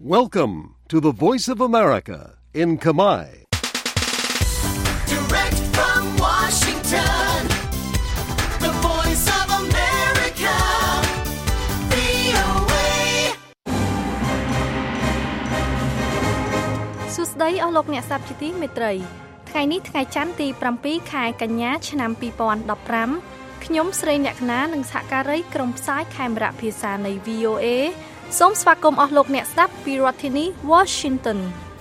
Welcome to the Voice of America in Khmer. Direct from Washington, the Voice of America, VOA. សួស្តីអស់លោកអ្នកស្ដាប់ជាទីមេត្រីថ្ងៃនេះថ្ងៃច័ន្ទទី7ខែកញ្ញាឆ្នាំ2015ខ្ញុំស្រីអ្នកកណានិងសហការីក្រុមផ្សាយខេមរៈភាសានៃ VOA សូមស្វាគមន៍អស់លោកអ្នកស្ដាប់ពីរដ្ឋធានី Washington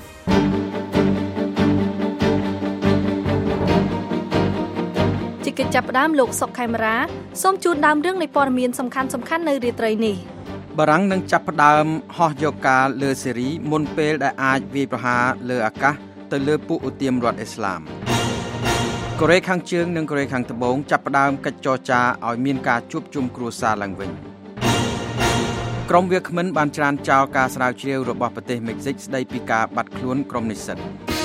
ជាកិច្ចចាប់ផ្ដើមលោកសុកខេមរាសូមជូនដើមរឿងនៃព័ត៌មានសំខាន់ៗនៅរាត្រីនេះបារាំងនឹងចាប់ផ្ដើមហោះយកការលើសេរីមុនពេលដែលអាចវាយប្រហារលើអាកាសទៅលើពួកឧទាមរដ្ឋអ៊ីស្លាមកូរ៉េខាងជើងនិងកូរ៉េខាងត្បូងចាប់ផ្ដើមកិច្ចចរចាឲ្យមានការជួបជុំគ្រួសារឡើងវិញក្រុមវាគ្មិនបានច្រានចោលការស្រាវជ្រាវរបស់ប្រទេសមិចស៊ិកស្ដីពីការបាត់ខ្លួនក្រុមនិស្សិត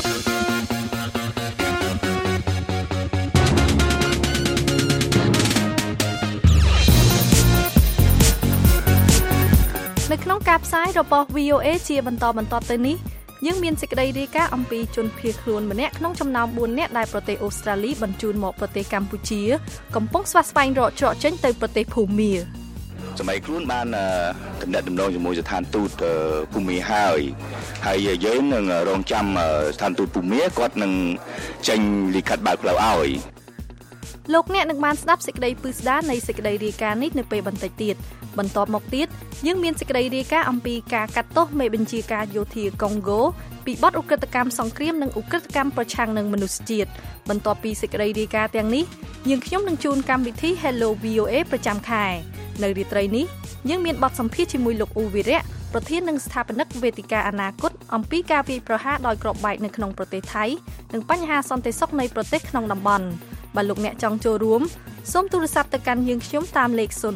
នៅក្នុងការផ្សាយរបស់ VOA ជាបន្តទៅនេះយើងមានសេចក្តីរាយការណ៍អំពីជនភៀសខ្លួនម្នាក់ក្នុងចំណោម4នាក់ដែលប្រទេសអូស្ត្រាលីបញ្ជូនមកប្រទេសកម្ពុជាកំពុងស្វាស្វែងរកច្រកចេញទៅប្រទេសភូមាសម័យខ្លួនបានតំណែងដំណងជាមួយស្ថានទូតភូមាហើយយើងនឹងរងចាំស្ថានទូតភូមាគាត់នឹងចេញលិខិតបើកផ្លូវឲ្យលោកអ្នកនឹងបានស្ដាប់សេចក្តីពិស្ដារនៃសេចក្តីរាយការណ៍នេះនៅពេលបន្តិចទៀតបន្ទាប់មកទៀតយើងមានសេចក្តីរាយការណ៍អំពីការកាត់ទោសមេបញ្ជាការយោធាកុងហ្គោពីបទឧក្រិដ្ឋកម្មសង្គ្រាមនិងឧក្រិដ្ឋកម្មប្រឆាំងនឹងមនុស្សជាតិបន្ទាប់ពីសេចក្តីរាយការណ៍ទាំងនេះយើងខ្ញុំនឹងជូនកម្មវិធី Hello VOA ប្រចាំខែនៅរាត្រីនេះយើងមានបទសម្ភាសន៍ជាមួយលោកអ៊ូវីរៈប្រធាននិងស្ថាបនិកវេទិកាអនាគតអំពីការវាយប្រហារដោយគ្រាប់បែកនៅក្នុងប្រទេសថៃនិងបញ្ហាសន្តិសុខនៃប្រទេសក្នុងតំបន់បើលោកអ្នកចង់ចូលរួមសូមទូរស័ព្ទទៅកាន់យើងខ្ញុំតាមលេខ012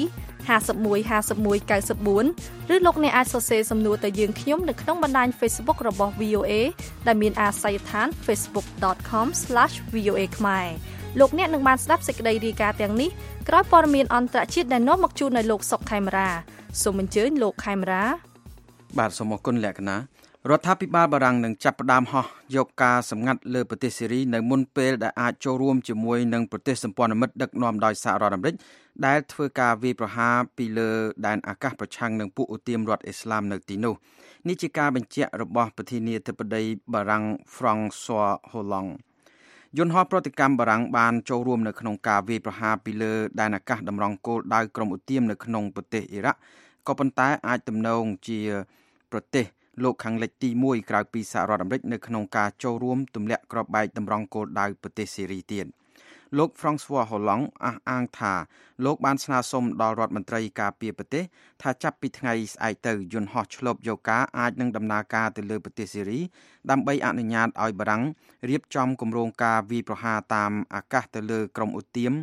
51 51 94 ឬលោកអ្នកអាចសរសេរសំណួរទៅយើងខ្ញុំនៅក្នុងបណ្ដាញ Facebook របស់ VOA ដែលមានអាសយដ្ឋាន facebook.com/VOA ខ្មែរលោកអ្នកនឹងបានស្ដាប់សេចក្តីរាយការណ៍ទាំងនេះក្រោយព័ត៌មានអន្តរជាតិដែលនាំមកជូនដោយលោកសុកខេមរាសូមអញ្ជើញលោកខេមរាបាទសូមអរគុណលក្ខណៈរដ្ឋាភិបាលបារាំងនឹងចាប់ផ្ដើមហោះយកការសម្ងាត់លើប្រទេសសេរីនៅមុនពេលដែលអាចចូលរួមជាមួយនឹងប្រទេសសម្ព័ន្ធមិត្តដឹកនាំដោយសហរដ្ឋអាមេរិកដែលធ្វើការវាយប្រហារពីលើដែនអាកាសប្រឆាំងនឹងពួកឧទាមរដ្ឋអ៊ីស្លាមនៅទីនោះនេះជាការបញ្ជាក់របស់ប្រធានាធិបតីបារាំង François Hollande យន្តហោះប្រតិកម្មបារាំងបានចូលរួមនៅក្នុងការវាយប្រហារពីលើដែនអាកាសតម្រង់គោលដៅក្រុមឧទាមនៅក្នុងប្រទេសអ៊ីរ៉ាក់ក៏ប៉ុន្តែអាចទំនងជាប្រទេសលោកខាងលិចទី1ក្រៅពីសហរដ្ឋអាមេរិកនៅក្នុងការចូលរួមទម្លាក់គ្រាប់បែកតម្រង់គោលដៅប្រទេសសេរីទៀតលោក François Hollande អះអាងថាលោកបានស្នើសុំដល់រដ្ឋមន្ត្រីការពារប្រទេសថាចាប់ពីថ្ងៃស្អែកទៅយន្តហោះឆ្លូបយកការអាចនឹងដំណើរការទៅលើប្រទេសសេរីដើម្បីអនុញ្ញាតឲ្យបារាំងរៀបចំគម្រោងការវាយប្រហារតាមអាកាសទៅលើក្រុមឧទាម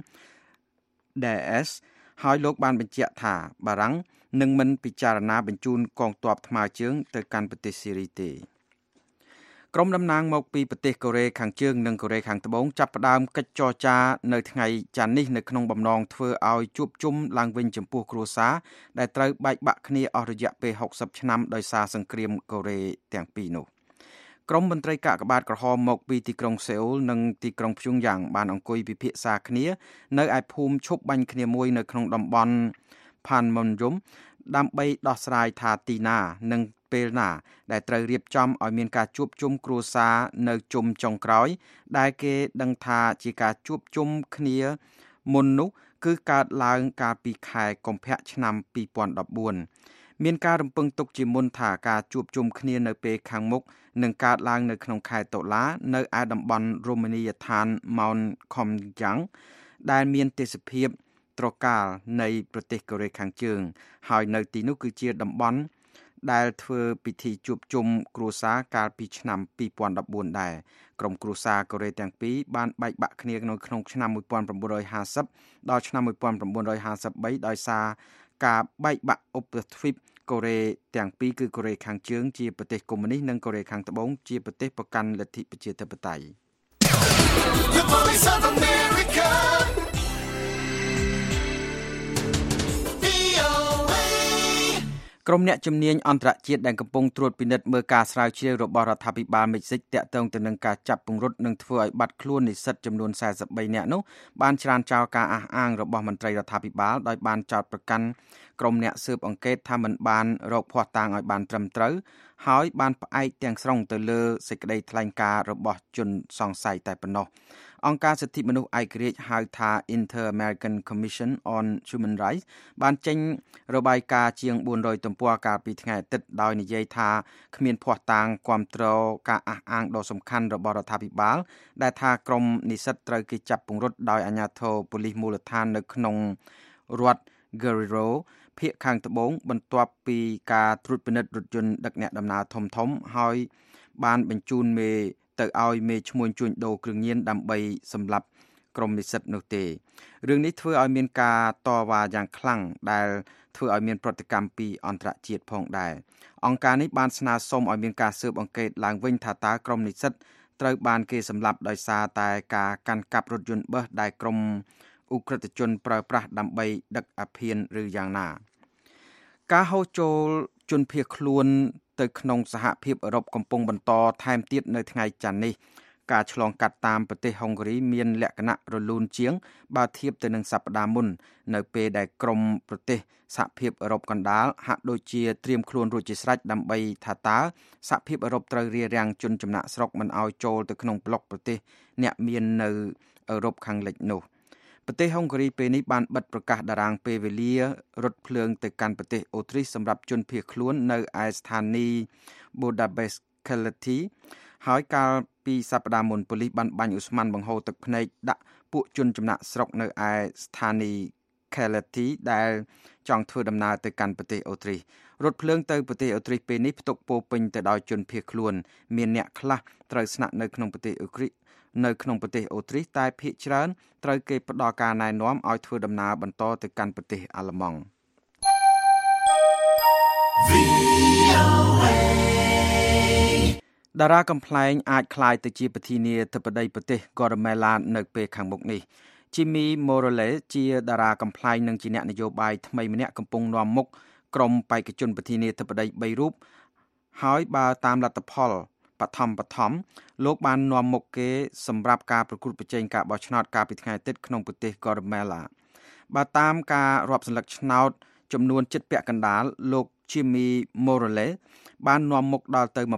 Daesh ហើយលោកបានបញ្ជាក់ថាបារាំងនឹងមិនពិចារណាបញ្ជូនកងទ័ពថ្មើរជើងទៅកាន់ប្រទេសសេរីទេក្រុមតំណាងមកពីប្រទេសកូរ៉េខាងជើងនិងកូរ៉េខាងត្បូងចាប់ផ្ដើមកិច្ចចរចានៅថ្ងៃច័ន្ទនេះនៅក្នុងបំណងធ្វើឲ្យជួបជុំឡើងវិញចំពោះគ្រួសារដែលត្រូវបែកបាក់គ្នាអស់រយៈពេល60ឆ្នាំដោយសារសង្គ្រាមកូរ៉េទាំងពីរនោះក្រុមមន្ត្រីកាកបាទក្រហមមកពីទីក្រុងសេអ៊ូលនិងទីក្រុងព្យុងយ៉ាងបានអង្គុយពិភាក្សាគ្នានៅឯភូមិឈប់បាញ់គ្នាមួយនៅក្នុងតំបន់ផានមុនយំដើម្បីដោះស្រាយថាទីណានិងពេលណាដែលត្រូវរៀបចំឲ្យមានការជួបជុំគ្រួសារនៅជុំចុងក្រោយដែលគេដឹងថាជាការជួបជុំគ្នាមុននោះគឺកើតឡើងកាលពីខែកុម្ភៈឆ្នាំ2014មានការរំពឹងទុកជាមុនថាការជួបជុំគ្នានៅពេលខាងមុខនឹងកើតឡើងនៅក្នុងខែតុលានៅឯតំបន់រមណីយដ្ឋាន Mount Khomjang ដែលមានទេសភាពត្រកាលនៃប្រទេសកូរ៉េខាងជើងហើយនៅទីនោះគឺជាតំបន់ដែលធ្វើពិធីជួបជុំគ្រួសារកាលពីឆ្នាំ2014ដែរក្រុមគ្រួសារកូរ៉េទាំងពីរបានបែកបាក់គ្នានៅក្នុងឆ្នាំ1950ដល់ឆ្នាំ1953ដោយសារការបែកបាក់ឧបទ្វីបកូរ៉េទាំងពីរគឺកូរ៉េខាងជើងជាប្រទេសកុម្មុយនីសនិងកូរ៉េខាងត្បូងជាប្រទេសប្រកាន់លទ្ធិប្រជាធិបតេយ្យក្រុមអ្នកជំនាញអន្តរជាតិដែលកំពុងត្រួតពិនិត្យមើលការស្រាវជ្រាវរបស់រដ្ឋាភិបាលមិចស៊ិកទាក់ទងទៅនឹងការចាប់ពង្រត់និងធ្វើឲ្យបាត់ខ្លួននិស្សិតចំនួន43នាក់នោះបានច្រានចោលការអះអាងរបស់មន្ត្រីរដ្ឋាភិបាលដោយបានចោទប្រកាន់ក្រុមអ្នកស៊ើបអង្កេតថាមិនបានរកភស្តុតាងឲ្យបានត្រឹមត្រូវហើយបានផ្អែកទាំងស្រុងទៅលើសេចក្តីថ្លែងការណ៍របស់ជនសង្ស័យតែប៉ុណ្ណោះអង្គការសិទ្ធិមនុស្សឯករាជ្យហៅថា Inter-American Commission on Human Rights បានចេញរបាយការណ៍ជាង400ទំព័រកាលពីថ្ងៃអាទិត្យដោយនិយាយថាគ្មានភស្តុតាងគាំទ្រការអះអាងដ៏សំខាន់របស់រដ្ឋាភិបាលដែលថាក្រុមនិស្សិតត្រូវគេចាប់ពង្រត់ដោយអាជ្ញាធរប៉ូលីសមូលដ្ឋាននៅក្នុងរដ្ឋ Guerrero ភាគខាងត្បូងបន្ទាប់ពីការត្រួតពិនិត្យរថយន្តដឹកអ្នកដំណើរធំៗហើយបានបញ្ជូនមេទៅឲ្យមេឈ្មួញជួញដូរគ្រឿងញៀនដើម្បីសម្លាប់ក្រុមនិស្សិតនោះទេរឿងនេះធ្វើឲ្យមានការតវ៉ាយ៉ាងខ្លាំងដែលធ្វើឲ្យមានប្រតិកម្មពីអន្តរជាតិផងដែរអង្គការនេះបានស្នើសុំឲ្យមានការស៊ើបអង្កេតឡើងវិញថាតើក្រុមនិស្សិតត្រូវបានគេសម្លាប់ដោយសារតែការកាន់កាប់រថយន្តប៊ឺសដែលក្រុមឧក្រិដ្ឋជនប្រើប្រាស់ដើម្បីដឹកអាភៀនឬយ៉ាងណាការហូរចូលជនភៀសខ្លួនទៅក្នុងសហភាពអឺរ៉ុបកំពុងបន្តថែមទៀតនៅថ្ងៃច័ន្ទនេះការឆ្លងកាត់តាមប្រទេសហុងគ្រីមានលក្ខណៈរលូនជាងបើធៀបទៅនឹងសប្តាហ៍មុននៅពេលដែលក្រុមប្រទេសសហភាពអឺរ៉ុបកណ្ដាលហាក់ដូចជាត្រៀមខ្លួនរួចជាស្រេចដើម្បីថាតើសហភាពអឺរ៉ុបត្រូវរារាំងជនចំណាក់ស្រុកមិនឲ្យចូលទៅក្នុងប្លុកប្រទេសអ្នកមាននៅអឺរ៉ុបខាងលិចនោះប្រទេសហុងគ្រីពេលនេះបានបិទប្រកាសតារាងពេលវេលារថភ្លើងទៅកាន់ប្រទេសអូទ្រីសសម្រាប់ជនភៀសខ្លួននៅឯស្ថានីយ៍ Budapest Keleti ហើយកាលពីសប្តាហ៍មុនប៉ូលីសបានបាញ់ឧស្ម័នបង្ហូរទឹកភ្នែកដាក់ពួកជនចំណាក់ស្រុកនៅឯស្ថានីយ៍ Keleti ដែលចង់ធ្វើដំណើរទៅកាន់ប្រទេសអូទ្រីសរថភ្លើងទៅប្រទេសអូទ្រីសពេលនេះផ្ទុកពោពេញទៅដោយជនភៀសខ្លួនមានអ្នកខ្លះត្រូវស្នាក់នៅក្នុងប្រទេសអូទ្រីសតែភាគច្រើនត្រូវគេផ្ដល់ការណែនាំឲ្យធ្វើដំណើរបន្តទៅកាន់ប្រទេសអាល្លឺម៉ង់តារាកំ pl ែងអាចក្លាយទៅជាប្រធានាធិបតីប្រទេស Guatemala នៅពេលខាងមុខនេះ Jimmy Morales ជាតារាកំ pl ែងនិងជាអ្នកនយោបាយថ្មីម្នាក់កំពុងនាំមុខក្រុមបេក្ខជនប្រធានាធិបតី3រូបហើយបើតាមលទ្ធផលបឋមលោកបាននាំមុខគេសម្រាប់ការប្រកួតប្រជែងការបោះឆ្នោតកាលពីថ្ងៃអាទិត្យក្នុងប្រទេស Guatemala បើតាមការរាប់សន្លឹកឆ្នោតចំនួនជិតពាក់កណ្ដាលលោក Jimmy Morales បាននាំមុខដល់ទៅ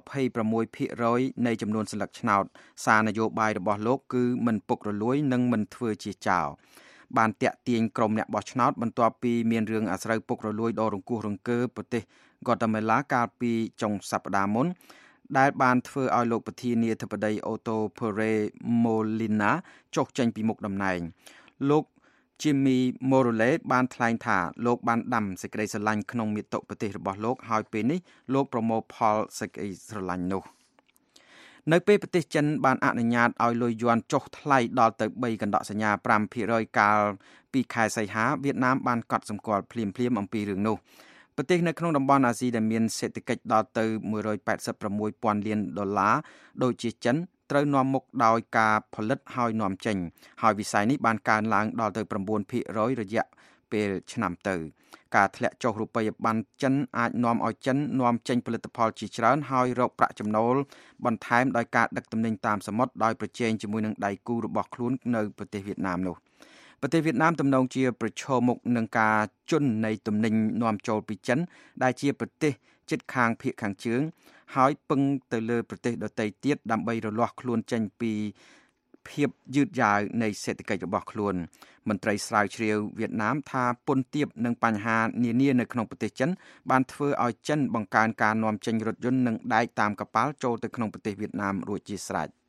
26% នៃចំនួនសន្លឹកឆ្នោតសារនយោបាយរបស់លោកគឺមិនពុករលួយនិងមិនធ្វើជាចោលបានតាក់ទាញក្រុមអ្នកបោះឆ្នោតបន្ទាប់ពីមានរឿងអាស្រូវពុករលួយដ៏រង្គោះរង្គើប្រទេស Guatemala កាលពីចុងសប្តាហ៍មុនដែលបានធ្វើឲ្យលោកប្រធានាធិបតី Otto Pérez Molina ចុះចេញពីមុខតំណែងលោក Jimmy Morales បានថ្លែងថាលោកបានដាំសេចក្តីស្រឡាញ់ក្នុងមាតុប្រទេសរបស់លោកហើយពេលនេះលោកប្រមូលផលសេចក្តីស្រឡាញ់នោះនៅពេលប្រទេសចិនបានអនុញ្ញាតឲ្យលុយយួនចុះថ្លៃដល់ទៅ3កណ្ដកសញ្ញា 5% កាលពីខែសីហាវៀតណាមបានកត់សម្គាល់ភ្លាមអំពីរឿងនោះប្រទេសនៅក្នុងតំបន់អាស៊ីដែលមានសេដ្ឋកិច្ចដល់ទៅ $186,000 លានដូចជាចិនត្រូវនាំមុខដោយការផលិតហើយនាំចេញហើយវិស័យនេះបានកើនឡើងដល់ទៅ 9% រយៈពេលឆ្នាំទៅការធ្លាក់ចុះរូបិយប័ណ្ណចិនអាចនាំឲ្យចិននាំចេញផលិតផលជាច្រើនហើយរកប្រាក់ចំណូលបន្ថែមដោយការដឹកទំនិញតាមសមុទ្រដោយប្រជែងជាមួយនឹងដៃគូរបស់ខ្លួននៅប្រទេសវៀតណាមនោះប្រទេសវៀតណាមទំនងជាប្រឈមមុខនឹងការជន់នៃទំនិញនាំចូលពីចិនដែលជាប្រទេសជិតខាងភាគខាងជើងហើយពឹងទៅលើប្រទេសដទៃទៀតដើម្បីរលាស់ខ្លួនចេញពីភាពយឺតយ៉ាវនៃសេដ្ឋកិច្ចរបស់ខ្លួនមន្ត្រីស្រាវជ្រាវវៀតណាមថាពន្ធទាបនិងបញ្ហានានានៅក្នុងប្រទេសចិនបានធ្វើឲ្យចិនបង្កើនការនាំចេញរថយន្តនិងដែកតាមកប៉ាល់ចូលទៅក្នុងប្រទេសវៀតណាមរួចជាស្រេច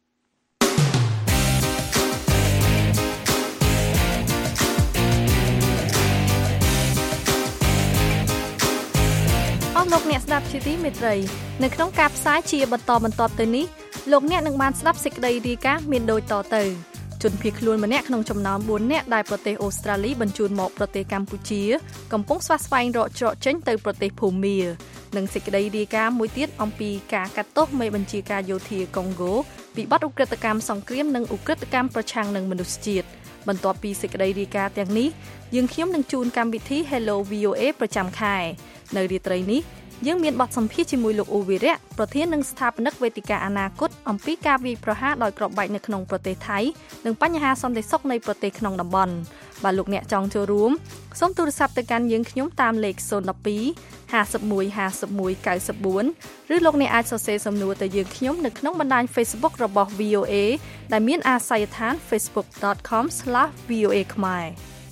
លោកអ្នកស្ដាប់ជាទីមេត្រីនៅក្នុងការផ្សាយជាបន្តបន្ទាប់ទៅនេះលោកអ្នកនឹងបានស្ដាប់សេចក្តីរាយការណ៍មានដូចតទៅជនភៀសខ្លួនម្នាក់ក្នុងចំណោម4នាក់ដែលប្រទេសអូស្ត្រាលីបញ្ជូនមកប្រទេសកម្ពុជាកំពុងស្វះស្វែងរកច្រកចេញទៅប្រទេសភូមានិងសេចក្តីរាយការណ៍មួយទៀតអំពីការកាត់ទោសមេបញ្ជាការយោធាកុងហ្គោពីបទឧក្រិដ្ឋកម្មសង្គ្រាមនិងឧក្រិដ្ឋកម្មប្រឆាំងនឹងមនុស្សជាតិបន្ទាប់ពីសេចក្តីរាយការណ៍ទាំងនេះយើងខ្ញុំនឹងជូនកម្មវិធី Hello VOA ប្រចាំខែនៅរាត្រីនេះយើងមានបទសម្ភាសន៍ជាមួយលោកអូវីរៈប្រធាននិងស្ថាបនិកវេទិកាអនាគតអំពីការវាយប្រហារដោយគ្រាប់បែកនៅក្នុងប្រទេសថៃនិងបញ្ហាសន្តិសុខនៃប្រទេសក្នុងតំបន់បើលោកអ្នកចង់ចូលរួមសូមទូរស័ព្ទទៅកាន់យើងខ្ញុំតាមលេខ012 51 51 94ឬលោកអ្នកអាចសរសេរសំណួរទៅយើងខ្ញុំនៅក្នុងបណ្ដាញ Facebook របស់ VOA ដែលមានអាសយដ្ឋាន facebook.com/VOA ខ្មែរ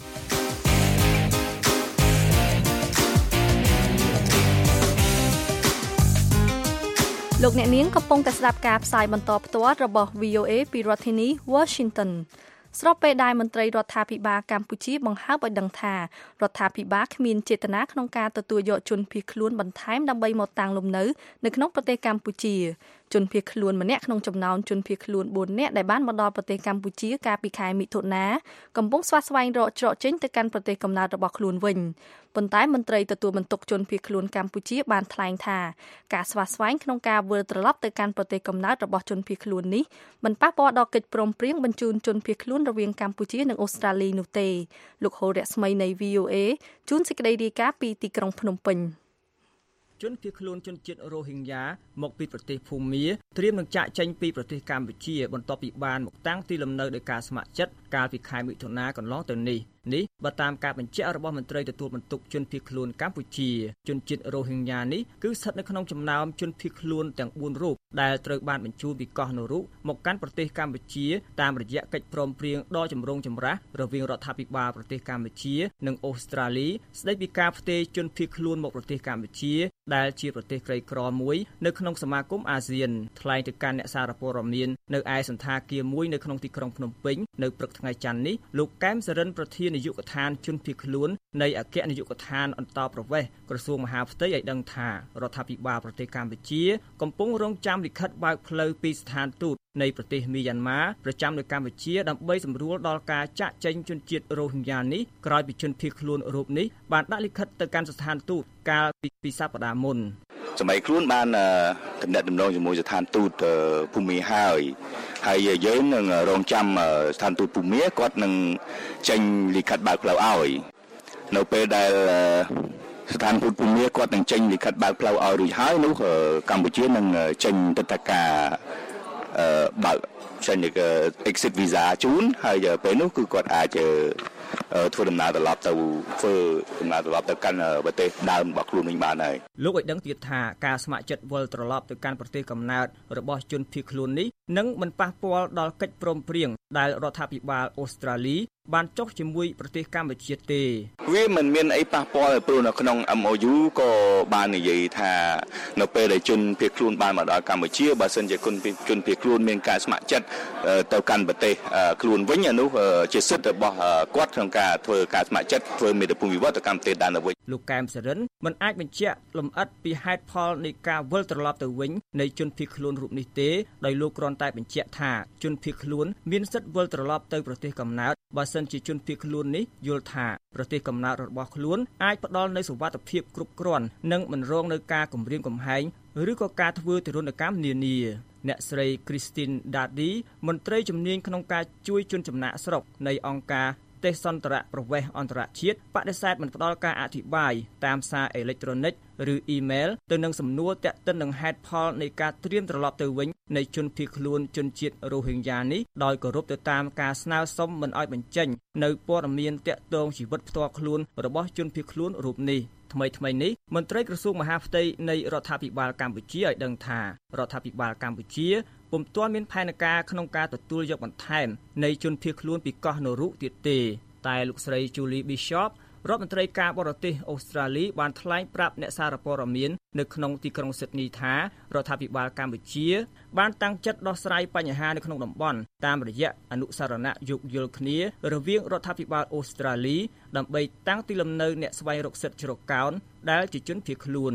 លោកអ្នកនាងកំពុងតែស្ដាប់ការផ្សាយបន្តផ្ទាល់របស់ VOA ពីរដ្ឋធានី Washington ស្របពេលដែលមន្ត្រីរដ្ឋាភិបាលកម្ពុជាបង្ហើបឲ្យដឹងថារដ្ឋាភិបាលគ្មានចេតនាក្នុងការទទួលយកជនភៀសខ្លួនបន្ថែមដើម្បីមកតាំងលំនៅនៅក្នុងប្រទេសកម្ពុជាជនភៀសខ្លួនម្នាក់ក្នុងចំណោមជនភៀសខ្លួន4នាក់ដែលបានមកដល់ប្រទេសកម្ពុជាកាលពីខែមិថុនាកំពុងស្វែងរកច្រកចេញទៅកាន់ប្រទេសកំណើតរបស់ខ្លួនវិញប៉ុន្តែមន្ត្រីទទួលបន្ទុកជនភៀសខ្លួនកម្ពុជាបានថ្លែងថាការស្វែងក្នុងការវិលត្រឡប់ទៅកាន់ប្រទេសកំណើតរបស់ជនភៀសខ្លួននេះមិនប៉ះពាល់ដល់កិច្ចព្រមព្រៀងបញ្ជូនជនភៀសខ្លួនរវាងកម្ពុជានិងអូស្ត្រាលីនោះទេលោកហូរ៉ាស្មីនៃ VOA ជួនសេចក្តីរាយការណ៍ពីទីក្រុងភ្នំពេញជនភៀសខ្លួនជនជាតិរ៉ូហិញយ៉ាមកពីប្រទេសភូមាត្រៀមនឹងចាក់ចេញពីប្រទេសកម្ពុជាបន្ទាប់ពីបានមកតាំងទីលំនៅដោយការស្ម័គ្រចិត្តកាលពីខែមិថុនាកន្លងទៅនេះបើតាមការបញ្ជាក់របស់មន្ត្រីទទួលបន្ទុកជនភៀសខ្លួនកម្ពុជាជនជាតិរ៉ូហិញយ៉ានេះគឺស្ថិតនៅក្នុងចំណោមជនភៀសខ្លួនទាំង4រូបដែលត្រូវបានបញ្ជូនពីកោះនូរុមកកាន់ប្រទេសកម្ពុជាតាមរយៈកិច្ចព្រមព្រៀងដ៏ចម្រូងចម្រាសរវាងរដ្ឋាភិបាលប្រទេសកម្ពុជានិងអូស្ត្រាលីស្តីពីការផ្ទេរជនភៀសខ្លួនមកប្រទេសកម្ពុជាដែលជាប្រទេសក្រីក្រមួយនៅក្នុងសមាគមអាស៊ានថ្លែងទៅកាន់អ្នកសារព័ត៌មាននៅឯសន្តាគារមួយនៅក្នុងទីក្រុងភ្នំពេញនៅព្រឹកថ្ងៃច័ន្ទនេះលោកកែមសរិនប្រធាននាយកដ្ឋានជនភៀសខ្លួននៃអគ្គនាយកដ្ឋានអន្តរប្រវេសន៍ក្រសួងមហាផ្ទៃឲ្យដឹងថារដ្ឋាភិបាលប្រទេសកម្ពុជាកំពុងរងចាំលិខិតបើកផ្លូវពីស្ថានទូតនៃប្រទេសមីយ៉ាន់ម៉ាប្រចាំនៅកម្ពុជាដើម្បីសម្រួលដល់ការចាក់ចេញជនជាតិរ៉ូហិញយ៉ានេះក្រោយពីជនភៀសខ្លួនរូបនេះបានដាក់លិខិតទៅកាន់ស្ថានទូតកាលពីសប្តាហ៍មុនសម័យខ្លួនបានតំណែងដំណងជាមួយស្ថានទូតភូមាហើយយើងនឹងរងចាំស្ថានទូតភូមាគាត់នឹងចេញលិខិតបើកផ្លូវឲ្យនៅពេលដែលស្ថានទូតភូមាគាត់នឹងចេញលិខិតបើកផ្លូវឲ្យរួចហើយនោះកម្ពុជានឹងចេញទិដ្ឋាការបើកចេញ exit visa ជូនហើយពេលនោះគឺគាត់អាចធ្វើដំណើរត្រឡប់ទៅកាន់ប្រទេសដើមរបស់ខ្លួនវិញបានហើយលោកឲ្យដឹងទៀតថាការស្ម័គ្រចិត្តវិលត្រឡប់ទៅកាន់ប្រទេសកំណើតរបស់ជនភៀសខ្លួននេះនឹងមិនប៉ះពាល់ដល់កិច្ចព្រមព្រៀងដែលរដ្ឋាភិបាលអូស្ត្រាលីបានចុះជាមួយប្រទេសកម្ពុជាទេវាមិនមានអីប៉ះពាល់ព្រោះនៅក្នុង MOU ក៏បាននិយាយថានៅពេលដែលជនភៀសខ្លួនបានមកដល់កម្ពុជាបើសិនជាជនភៀសខ្លួនមានការស្ម័គ្រចិត្តទៅកាន់ប្រទេសខ្លួនវិញអានោះជាសិទ្ធិរបស់គាត់ក្នុងការធ្វើការស្ម័គ្រចិត្តធ្វើមេត្តាភូមិវិវត្តទៅកាន់ប្រទេសដើមទៅវិញលោកកែមសរិនមិនអាចបញ្ជាក់លម្អិតពីហេតុផលនៃការវិលត្រឡប់ទៅវិញនៃជនភៀសខ្លួនរូបនេះទេដោយលោកគ្រាន់តែបញ្ជាក់ថាជនភៀសខ្លួនមានសិទ្ធិវិលត្រឡប់ទៅប្រទេសកំណើតបើសិនជាជនភៀសខ្លួននេះយល់ថាប្រទេសកំណើតរបស់ខ្លួនអាចផ្ដល់នូវសុវត្ថិភាពគ្រប់គ្រាន់និងមិនរងនឹងការគំរាមកំហែងឬក៏ការធ្វើទរណកម្មនានាអ្នកស្រី Christine Dadi មន្ត្រីជំនាញក្នុងការជួយជនចំណាក់ស្រុកនៃអង្គការទេសន្តរប្រវេសន៍អន្តរជាតិបដិសេធមិនផ្ដល់ការអធិប្បាយតាមសារអេឡិចត្រូនិកឬអ៊ីមែលទៅនឹងសំណួរទាក់ទិននឹងហេតុផលនៃការត្រៀមត្រឡប់ទៅវិញនៃជនភៀសខ្លួនជនជាតិរ៉ូហិញយ៉ានេះដោយគោរពទៅតាមការស្នើសុំមិនឲ្យបញ្ចេញនៅព័ត៌មានទាក់ទងជីវិតផ្ទាល់ខ្លួនរបស់ជនភៀសខ្លួនរូបនេះថ្មីនេះមន្ត្រីក្រសួងមហាផ្ទៃនៃរដ្ឋាភិបាលកម្ពុជាឲ្យដឹងថារដ្ឋាភិបាលកម្ពុជាពុំទាន់មានផែនការក្នុងការទទួលយកបន្ថែមនៃជនភៀសខ្លួនពីកោះនូរុទៀតទេតែលោកស្រី Julie Bishop រដ្ឋមន្ត្រីការបរទេសអូស្ត្រាលីបានថ្លែងប្រាប់អ្នកសារព័ត៌មាននៅក្នុងទីក្រុងស៊ីដនីថារដ្ឋាភិបាលកម្ពុជាបានតាំងចិត្តដោះស្រាយបញ្ហានៅក្នុងតំបន់តាមរយៈអនុសារណៈយោគយល់គ្នារវាងរដ្ឋាភិបាលអូស្ត្រាលីដើម្បីតាំងទីលំនៅអ្នកស្វែងរកសិទ្ធិជ្រកកោនដែលជាជនភៀសខ្លួន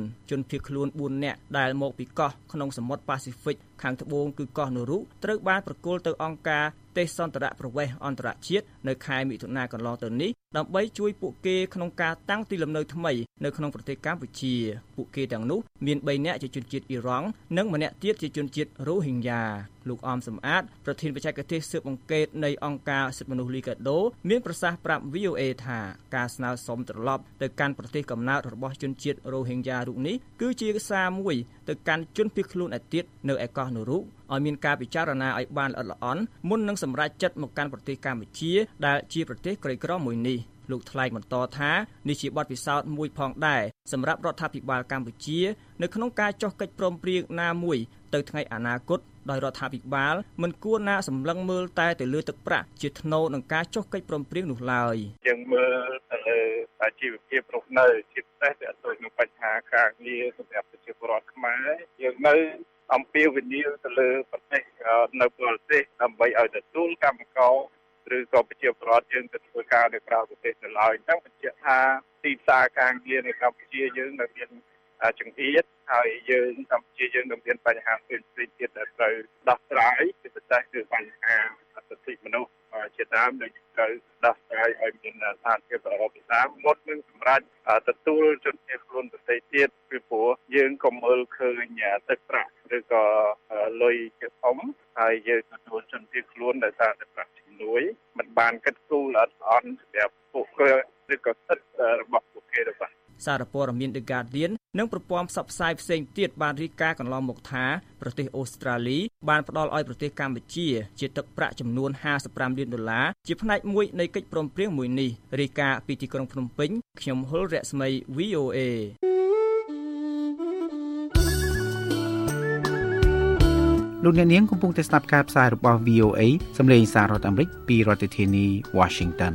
4នាក់ដែលមកពីកោះក្នុងសមុទ្រប៉ាស៊ីហ្វិកខាងត្បូងគឺកោះនូរុត្រូវបានប្រគល់ទៅអង្គការទេសន្តរប្រវេសន៍អន្តរជាតិនៅខែមិថុនាកន្លងទៅនេះដើម្បីជួយពួកគេក្នុងការតាំងទីលំនៅថ្មីនៅក្នុងប្រទេសកម្ពុជាពួកគេទាំងនោះមាន3នាក់ជាជនជាតិអ៊ីរ៉ង់និងម្នាក់ទៀតជាជនជាតិរ៉ូហិញយ៉ាលោកអមសំអាតប្រធានបច្ចេកទេសស៊ើបអង្កេតនៃអង្គការសិទ្ធិមនុស្សលីកាដូមានប្រសាសន៍ប្រាប់ VOA ថាការស្នើសុំត្រឡប់ទៅកាន់ប្រទេសកំណើតរបស់ជនជាតិរ៉ូហិញយ៉ារូបនេះគឺជាសារមួយទៅកាន់ជនភៀសខ្លួនឯទៀតនៅឯកោះនូរុកឲ្យមានការពិចារណាឲ្យបានល្អិតល្អន់មុននឹងសម្រេចចិត្តមកកាន់ប្រទេសកម្ពុជាដែលជាប្រទេសក្រីក្រមួយនេះលោកថ្លែងបន្តថានេះជាបទពិសោធន៍មួយផងដែរសម្រាប់រដ្ឋាភិបាលកម្ពុជានៅក្នុងការចុះកិច្ចព្រមព្រៀងណាមួយទៅថ្ងៃអនាគតដោយរដ្ឋាភិបាលមិនគួរណាសម្លឹងមើលតែទៅលើទឹកប្រាក់ជាថ្នូរនឹងការចុះកិច្ចព្រមព្រៀងនោះឡើយយើងមើលទៅលើជីវភាពរស់នៅជាពិសេសទៅនឹងបញ្ហាការងារសម្រាប់ប្រជាពលរដ្ឋខ្មែរយើងនៅអំពាវនាវទៅលើប្រទេសនៅបរទេសដើម្បីឲ្យទទួលកម្មករឬក៏ប្រជាពលរដ្ឋយើងទៅធ្វើការនៅក្រៅប្រទេសទៅឡើយអញ្ចឹងបញ្ជាក់ថាទីផ្សារការងារនៅកម្ពុជាយើងនៅមានចង្អៀតហើយយើងកម្ពុជាយើងនៅមានបញ្ហាផ្សេងៗទៀតដែលត្រូវដោះស្រាយជាពិសេសគឺបញ្ហាសិទ្ធិមនុស្សជាដើមដែលត្រូវដោះស្រាយឲ្យមានស្ថានភាពល្អពិសាមុននឹងសម្រាប់ទទួលជនភៀសខ្លួនប្រទេសទៀតពីព្រោះយើងក៏មើលឃើញទឹកប្រាក់ឬក៏លុយជាធំហើយយើងទទួលជនភៀសខ្លួនដោយសារទឹកប្រាក់ជំនួយមិនបានគិតគូរល្អិតល្អន់សម្រាប់ពួកគេឬក៏សិទ្ធិរបស់ពួកគេទេបាទសារព័ត៌មាន The Guardian និងប្រព័ន្ធផ្សព្វផ្សាយផ្សេងទៀតបានរាយការណ៍កន្លងមកថាប្រទេសអូស្ត្រាលីបានផ្ដល់ឲ្យប្រទេសកម្ពុជាជាទឹកប្រាក់ចំនួន$55 លានជាផ្នែកមួយនៃកិច្ចព្រមព្រៀងមួយនេះរាយការណ៍ពីទីក្រុងភ្នំពេញខ្ញុំហុលរស្មី VOA លោកអ្នកនាងកំពុងតែស្ដាប់ការផ្សាយរបស់ VOA សម្លេងសាររដ្ឋអាមេរិកពីរដ្ឋធានី Washington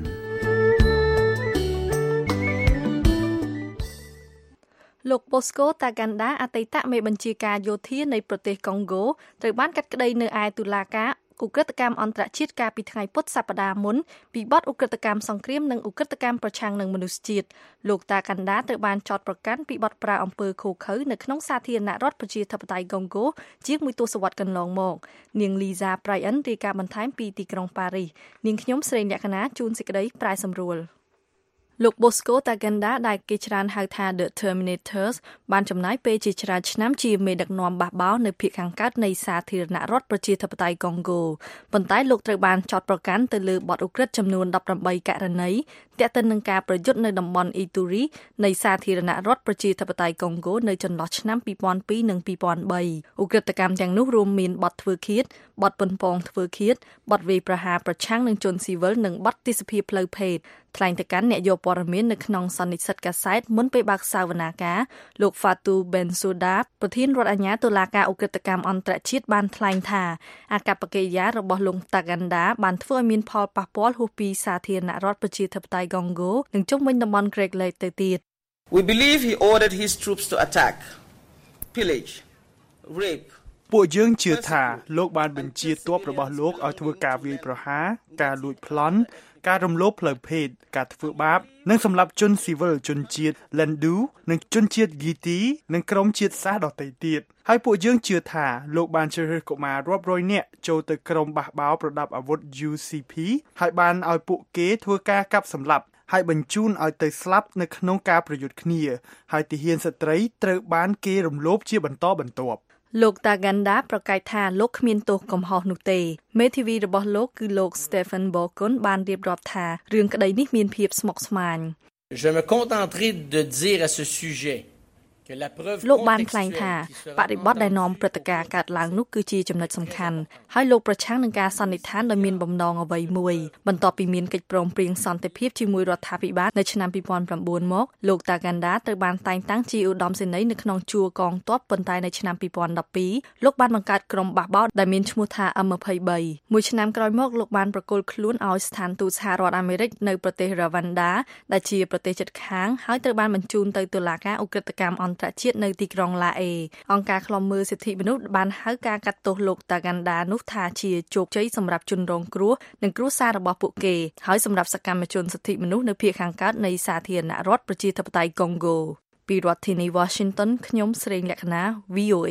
លោក Bosco Ntaganda អតីតមេបញ្ជាការយោធានៃប្រទេសកុងហ្គោត្រូវបានកាត់ក្តីនៅឯតុលាការឧក្រិដ្ឋកម្មអន្តរជាតិកាលពីថ្ងៃពុធសប្តាហ៍មុនពីបទឧក្រិដ្ឋកម្មសង្គ្រាមនិងឧក្រិដ្ឋកម្មប្រឆាំងនឹងមនុស្សជាតិលោក Ntaganda ត្រូវបានចោទប្រកាន់ពីបទប្រើអំពើឃោរឃៅនៅក្នុងសាធារណរដ្ឋប្រជាធិបតេយ្យកុងហ្គោជាង1ទសវត្សរ៍កន្លងមកនាង Lisa Bryan រាយការណ៍បន្ថែមពីទីក្រុងប៉ារីសនាងខ្ញុំស្រីលក្ខណាជួនសេចក្តីប្រាយសម្រួលលោក Bosco Ntaganda ដែលគេច្រើនហៅថា The Terminators បានចំណាយពេលជាច្រើនឆ្នាំជាមេដឹកនាំបះបោរនៅភាគខាងកើតនៃសាធារណរដ្ឋប្រជាធិបតេយ្យកុងហ្គោប៉ុន្តែលោកត្រូវបានចោទប្រកាន់ទៅលើបទឧក្រិដ្ឋចំនួន18ករណីទាក់ទិននឹងការប្រយុទ្ធនៅតំបន់ Ituri នៃសាធារណរដ្ឋប្រជាធិបតេយ្យកុងហ្គោនៅចន្លោះឆ្នាំ2002និង2003ឧក្រិដ្ឋកម្មទាំងនោះរួមមានបទធ្វើឃាតបទប៉ុនប៉ងធ្វើឃាតបទវាយប្រហារប្រឆាំងនឹងជនស៊ីវិលនិងបទទេសភាពផ្លូវភេទថ្លែងទៅកាន់អ្នកយកព័ត៌មាននៅក្នុងសន្និសីទកាសែតមុនពេលបើកសវនាការលោក Fatou Bensouda ប្រធានរដ្ឋអាជ្ញាតុលាការឧក្រិដ្ឋកម្មអន្តរជាតិបានថ្លែងថាអាកប្បកិរិយារបស់លោក Ntaganda បានធ្វើឲ្យមានផលប៉ះពាល់ហួសពីសាធារណរដ្ឋប្រជាធិបតេយ្យកុងហ្គោនិងជុំវិញតំបន់ Great Lakes ទៅទៀត We believe he ordered his troops to attack, pillage, rape ពួកយើងជឿថាលោកបានបញ្ជាទ័ពរបស់លោកឲ្យធ្វើការវាយប្រហារការលួចប្លន់ការរំលោភផ្លូវភេទការធ្វើបាបនិងសម្លាប់ជនស៊ីវិលជនជាតិ Lendu និងជនជាតិ Giti និងក្រុមជាតិសាសន៍ដទៃទៀតហើយពួកយើងជឿថាលោកបានជ្រើសរើសកុមាររាប់រយនាក់ចូលទៅក្រុមបះបោរប្រដាប់អាវុធ UCP ហើយបានឲ្យពួកគេធ្វើការកាប់សម្លាប់ហើយបញ្ជូនឲ្យទៅស្លាប់នៅក្នុងការប្រយុទ្ធគ្នាហើយទាហានស្ត្រីត្រូវបានគេរំលោភជាបន្តបន្ទាប់លោក Ntaganda ប្រកាសថាលោកគ្មានទោសកំហុសនោះទេមេធាវីរបស់លោកគឺលោក Stephen Bokun បានរៀបរាប់ថារឿងក្តីនេះមានភាពស្មុគស្មាញ Je me contenterai de dire à ce sujet លោកបានថ្លែងថាបរិបទដែលនាំព្រឹត្តិការណ៍កើតឡើងនោះគឺជាចំណុចសំខាន់ហើយលោកប្រឆាំងនឹងការសន្និដ្ឋានដោយមានបំណងអ្វីមួយបន្ទាប់ពីមានកិច្ចព្រមព្រៀងសន្តិភាពជាមួយរដ្ឋាភិបាលនៅឆ្នាំ2009មកលោក Ntaganda ត្រូវបានតែងតាំងជាឧត្តមសេនីយ៍នៅក្នុងជួរកងទ័ពប៉ុន្តែនៅឆ្នាំ2012លោកបានបង្កើតក្រុមបះបោរដែលមានឈ្មោះថា M23 មួយឆ្នាំក្រោយមកលោកបានប្រគល់ខ្លួនឲ្យស្ថានទូតសហរដ្ឋអាមេរិកនៅប្រទេសរ៉ាវ៉ាន់ដាដែលជាប្រទេសជិតខាងហើយត្រូវបានបញ្ជូនទៅតុលាការឧក្រិដ្ឋកម្មអន្តរជាតិនៅទីក្រុងឡាអេអង្គការឃ្លាំមើលសិទ្ធិមនុស្សបានហៅការកាត់ទោសលោក Ntaganda នោះថាជាជោគជ័យសម្រាប់ជនរងគ្រោះនិងគ្រួសាររបស់ពួកគេហើយសម្រាប់សកម្មជនសិទ្ធិមនុស្សនៅភាគខាងកើតនៃសាធារណរដ្ឋប្រជាធិបតេយ្យកុងហ្គោពីរដ្ឋធានី Washington ខ្ញុំស្រីលក្ខណា VOA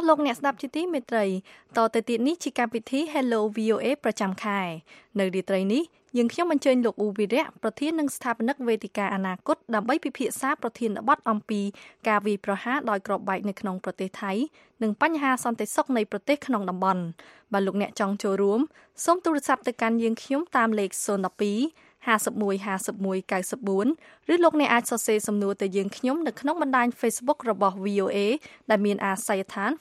លោកអ្នកស្ដាប់ជាទីមេត្រីតទៅទៀតនេះជាកម្មវិធី Hello VOA ប្រចាំខែនៅរាត្រីនេះយើងខ្ញុំអញ្ជើញលោកអ៊ូវីរៈប្រធាននិងស្ថាបនិកវេទិកាអនាគតដើម្បីពិភាក្សាប្រធានបទអំពីការវាយប្រហារដោយគ្រាប់បែកនៅក្នុងប្រទេសថៃនិងបញ្ហាសន្តិសុខនៃប្រទេសក្នុងតំបន់បើលោកអ្នកចង់ចូលរួមសូមទូរស័ព្ទទៅកាន់យើងខ្ញុំតាមលេខ012 51 51 94 ឬលោកអ្នកអាចសរសេរសំណួរទៅយើងខ្ញុំនៅក្នុងបណ្ដាញ Facebook របស់ VOA ដែលមានអាសយដ្ឋាន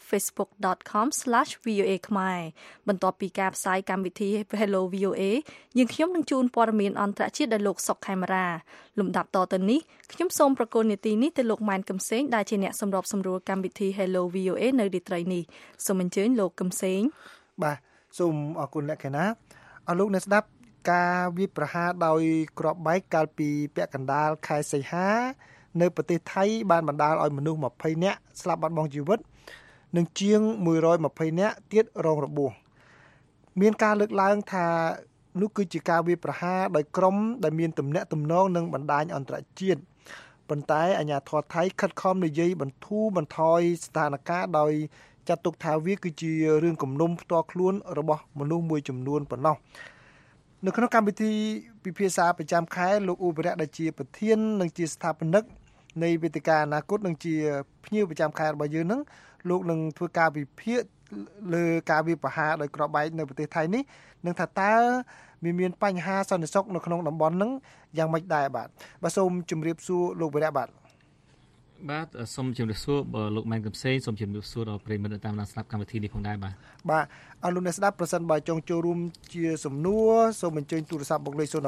facebook.com/VOA ខ្មែរបន្ទាប់ពីការផ្សាយកម្មវិធី Hello VOA យើងខ្ញុំនឹងជូនព័ត៌មានអន្តរជាតិដល់លោកសុកខេមរាលំដាប់តទៅនេះខ្ញុំសូមប្រកល់នីតិនេះទៅលោកម៉ែនកឹមសេងដែលជាអ្នកសម្របសម្រួលកម្មវិធី Hello VOA នៅរាត្រីនេះសូមអញ្ជើញលោកកឹមសេងបាទសូមអរគុណអ្នកកញ្ញាអរលោកអ្នកស្ដាប់ការវាយប្រហារដោយគ្រាប់បែកកាលពីពាក់កណ្ដាលខែសីហានៅប្រទេសថៃបានបណ្ដាលឲ្យមនុស្ស20នាក់ស្លាប់បាត់បង់ជីវិតនិងជាង120នាក់ទៀតរងរបួសមានការលើកឡើងថានោះគឺជាការវាយប្រហារដោយក្រុមដែលមានទំនាក់ទំនងនឹងបណ្ដាញអន្តរជាតិប៉ុន្តែអាជ្ញាធរថៃខិតខំនិយាយបន្ធូរបន្ថយស្ថានភាពដោយចាត់ទុកថាវាគឺជារឿងគំនុំផ្ទាល់ខ្លួនរបស់មនុស្សមួយចំនួនប៉ុណ្ណោះនៅក្នុងកម្មវិធីពិភាក្សាប្រចាំខែលោកអ៊ូបរៈដែលជាប្រធាននិងជាស្ថាបនិកនៃវេទិកាអនាគតនិងជាភ្ញៀវប្រចាំខែរបស់យើងនឹងលោកនឹងធ្វើការវិភាគលើការវាយប្រហារដោយគ្រាប់បែកនៅប្រទេសថៃនេះនឹងថាតើមានបញ្ហាសន្តិសុខនៅក្នុងតំបន់ហ្នឹងយ៉ាងម៉េចដែរបាទសូមជម្រាបសួរលោកបរៈបាទសូមជម្រាបសួរលោកម៉ែនកឹមសេងសូមជម្រាបសួរដល់ប្រិយមិត្តតាមដានស្ដាប់កម្មវិធីនេះផងដែរបាទអរលោកអ្នកស្ដាប់ប្រសិនបើចង់ចូលរួមជាសំណួរសូមអញ្ជើញទូរស័ព្ទមកលេខ012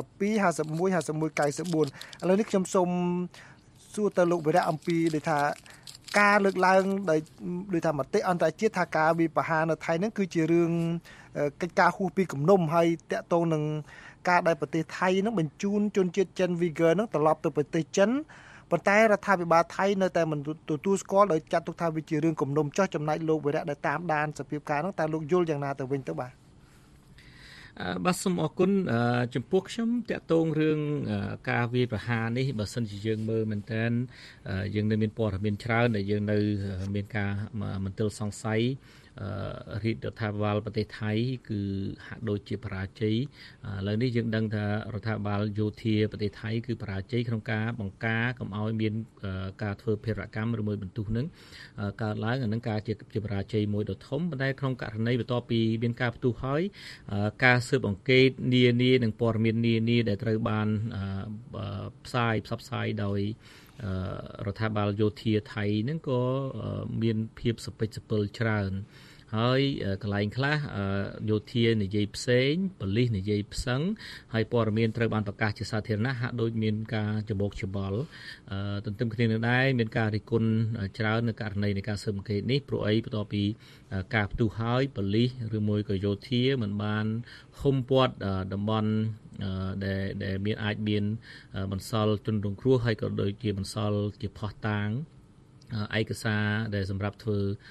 51 51 94ឥឡូវនេះខ្ញុំសូមសួរទៅលោកបរៈអំពីដូចថាការលើកឡើងដោយថាមតិអន្តរជាតិថាការវាយប្រហារនៅថៃហ្នឹងគឺជារឿងកិច្ចការហួសពីគំនុំហើយតាក់ទងនឹងការដែលប្រទេសថៃហ្នឹងបញ្ជូនជនជាតិចិន Uyghur ហ្នឹងត្រឡប់ទៅប្រទេសចិនប៉ុន្តែរដ្ឋាភិបាលថៃនៅតែមិនទទួលស្គាល់ដោយចាត់ទុកថាវាជារឿងគំនុំចោះចំណែកលោកវរៈដែលតាមដានសភាពការហ្នឹងតើលោកយល់យ៉ាងណាទៅវិញទៅបាទសូមអរគុណចំពោះខ្ញុំតាក់ទងរឿងការវាយប្រហារនេះបើសិនជាយើងមើលមែនតើយើងនៅមានព័ត៌មានច្រើនដែលយើងនៅមានការមន្ទិលសង្ស័យរាជរដ្ឋាភិបាលប្រទេសថៃគឺហាក់ដូចជាបរាជ័យឥឡូវនេះយើងដឹងថារដ្ឋាភិបាលយោធាប្រទេសថៃគឺបរាជ័យក្នុងការបង្ការកុំឲ្យមានការធ្វើភារកម្មឬមួយបន្ទុះនឹងកើតឡើងអានឹងការជាបរាជ័យមួយដ៏ធំប៉ុន្តែក្នុងករណីបន្ទាប់ពីមានការផ្ទុះហើយការស៊ើបអង្កេតនានានិងព័ត៌មាននានាដែលត្រូវបានផ្សព្វផ្សាយដោយរដ្ឋាភិបាលយោធាថៃហ្នឹងក៏មានភាពសពិចសពិលច្រើនហើយកន្លែងខ្លះយោធានិយាយផ្សេងប៉ូលីសនិយាយផ្សឹងហើយព័ត៌មានត្រូវបានប្រកាសជាសាធារណៈហាក់ដូចមានការច្បោកច្បល់ទន្ទឹមគ្នានឹងដែរមានការរិះគន់ច្រើននៅករណីនៃការស៊ើបអង្កេតនេះព្រោះអីបន្ទាប់ពីការផ្ទុះហើយប៉ូលីសឬមួយក៏យោធាមិនបានហ៊ុំព័ទ្ធតំបន់ដែលមានអាចមានបន្សល់ជនរងគ្រោះហើយក៏ដូចជាបន្សល់ជាភស្តុតាងឯកសារដែលសម្រាប់ធ្វើ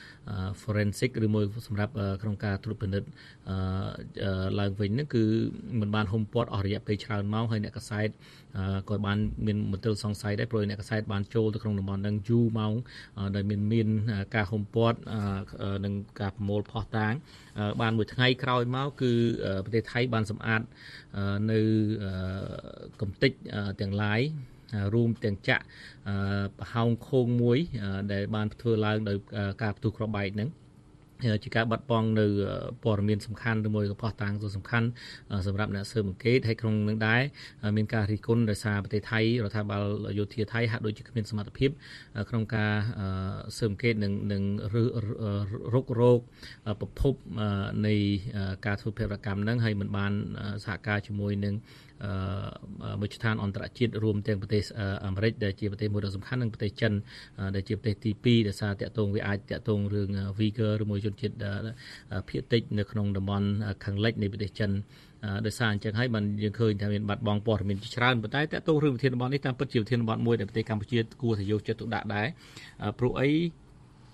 forensic ឬមួយសម្រាប់ក្នុងការត្រួតពិនិត្យឡើងវិញហ្នឹងគឺមិនបានហ៊ុំព័ទ្ធអស់រយៈពេលច្រើនម៉ោងហើយអ្នកកសែតក៏បានមានមន្ទិលសង្ស័យដែរព្រោះអ្នកកសែតបានចូលទៅក្នុងតំបន់ហ្នឹងយូរម៉ោងដែលមានការហ៊ុំព័ទ្ធនិងការប្រមូលភស្តុតាងបានមួយថ្ងៃក្រោយមកគឺប្រទេសថៃបានសម្អាតនៅកំទេចទាំងឡាយរួមទាំងចាក់ប្រហោងខូងមួយដែលបានធ្វើឡើងដោយការផ្ទុះគ្រាប់បែកហ្នឹងជាការបាត់បង់នៅព័ត៌មានសំខាន់ឬមួយក៏ភស្តុតាងសំខាន់សម្រាប់អ្នកស៊ើបអង្កេតហើយក្នុងនឹងដែរមានការរិះគន់ដោយសារប្រទេសថៃរដ្ឋាភិបាលយោធាថៃហាក់ដូចជាគ្មានសមត្ថភាពក្នុងការស៊ើបអង្កេតនិងរុករកប្រភពនៃការធ្វើភារកម្មហ្នឹងហើយមិនបានសហការជាមួយនឹងមជ្ឈដ្ឋានអន្តរជាតិរួមទាំងប្រទេសអាមេរិកដែលជាប្រទេសមួយដ៏សំខាន់និងប្រទេសចិនដែលជាប្រទេសទី2ដែលសារតាក់ទងវាអាចតាក់ទងរឿង Uyghur ឬមួយជនជាតិភាគតិចនៅក្នុងតំបន់ខាងលិចនៃប្រទេសចិនដោយសារអញ្ចឹងហើយបានយើងឃើញថាមានបាត់បង់ព័ត៌មានជាច្រើនប៉ុន្តែតាក់ទងរឿងវិធានបទនេះតាមពិតជាវិធានបទមួយដែលប្រទេសកម្ពុជាគួរតែយកចិត្តទុកដាក់ដែរព្រោះអី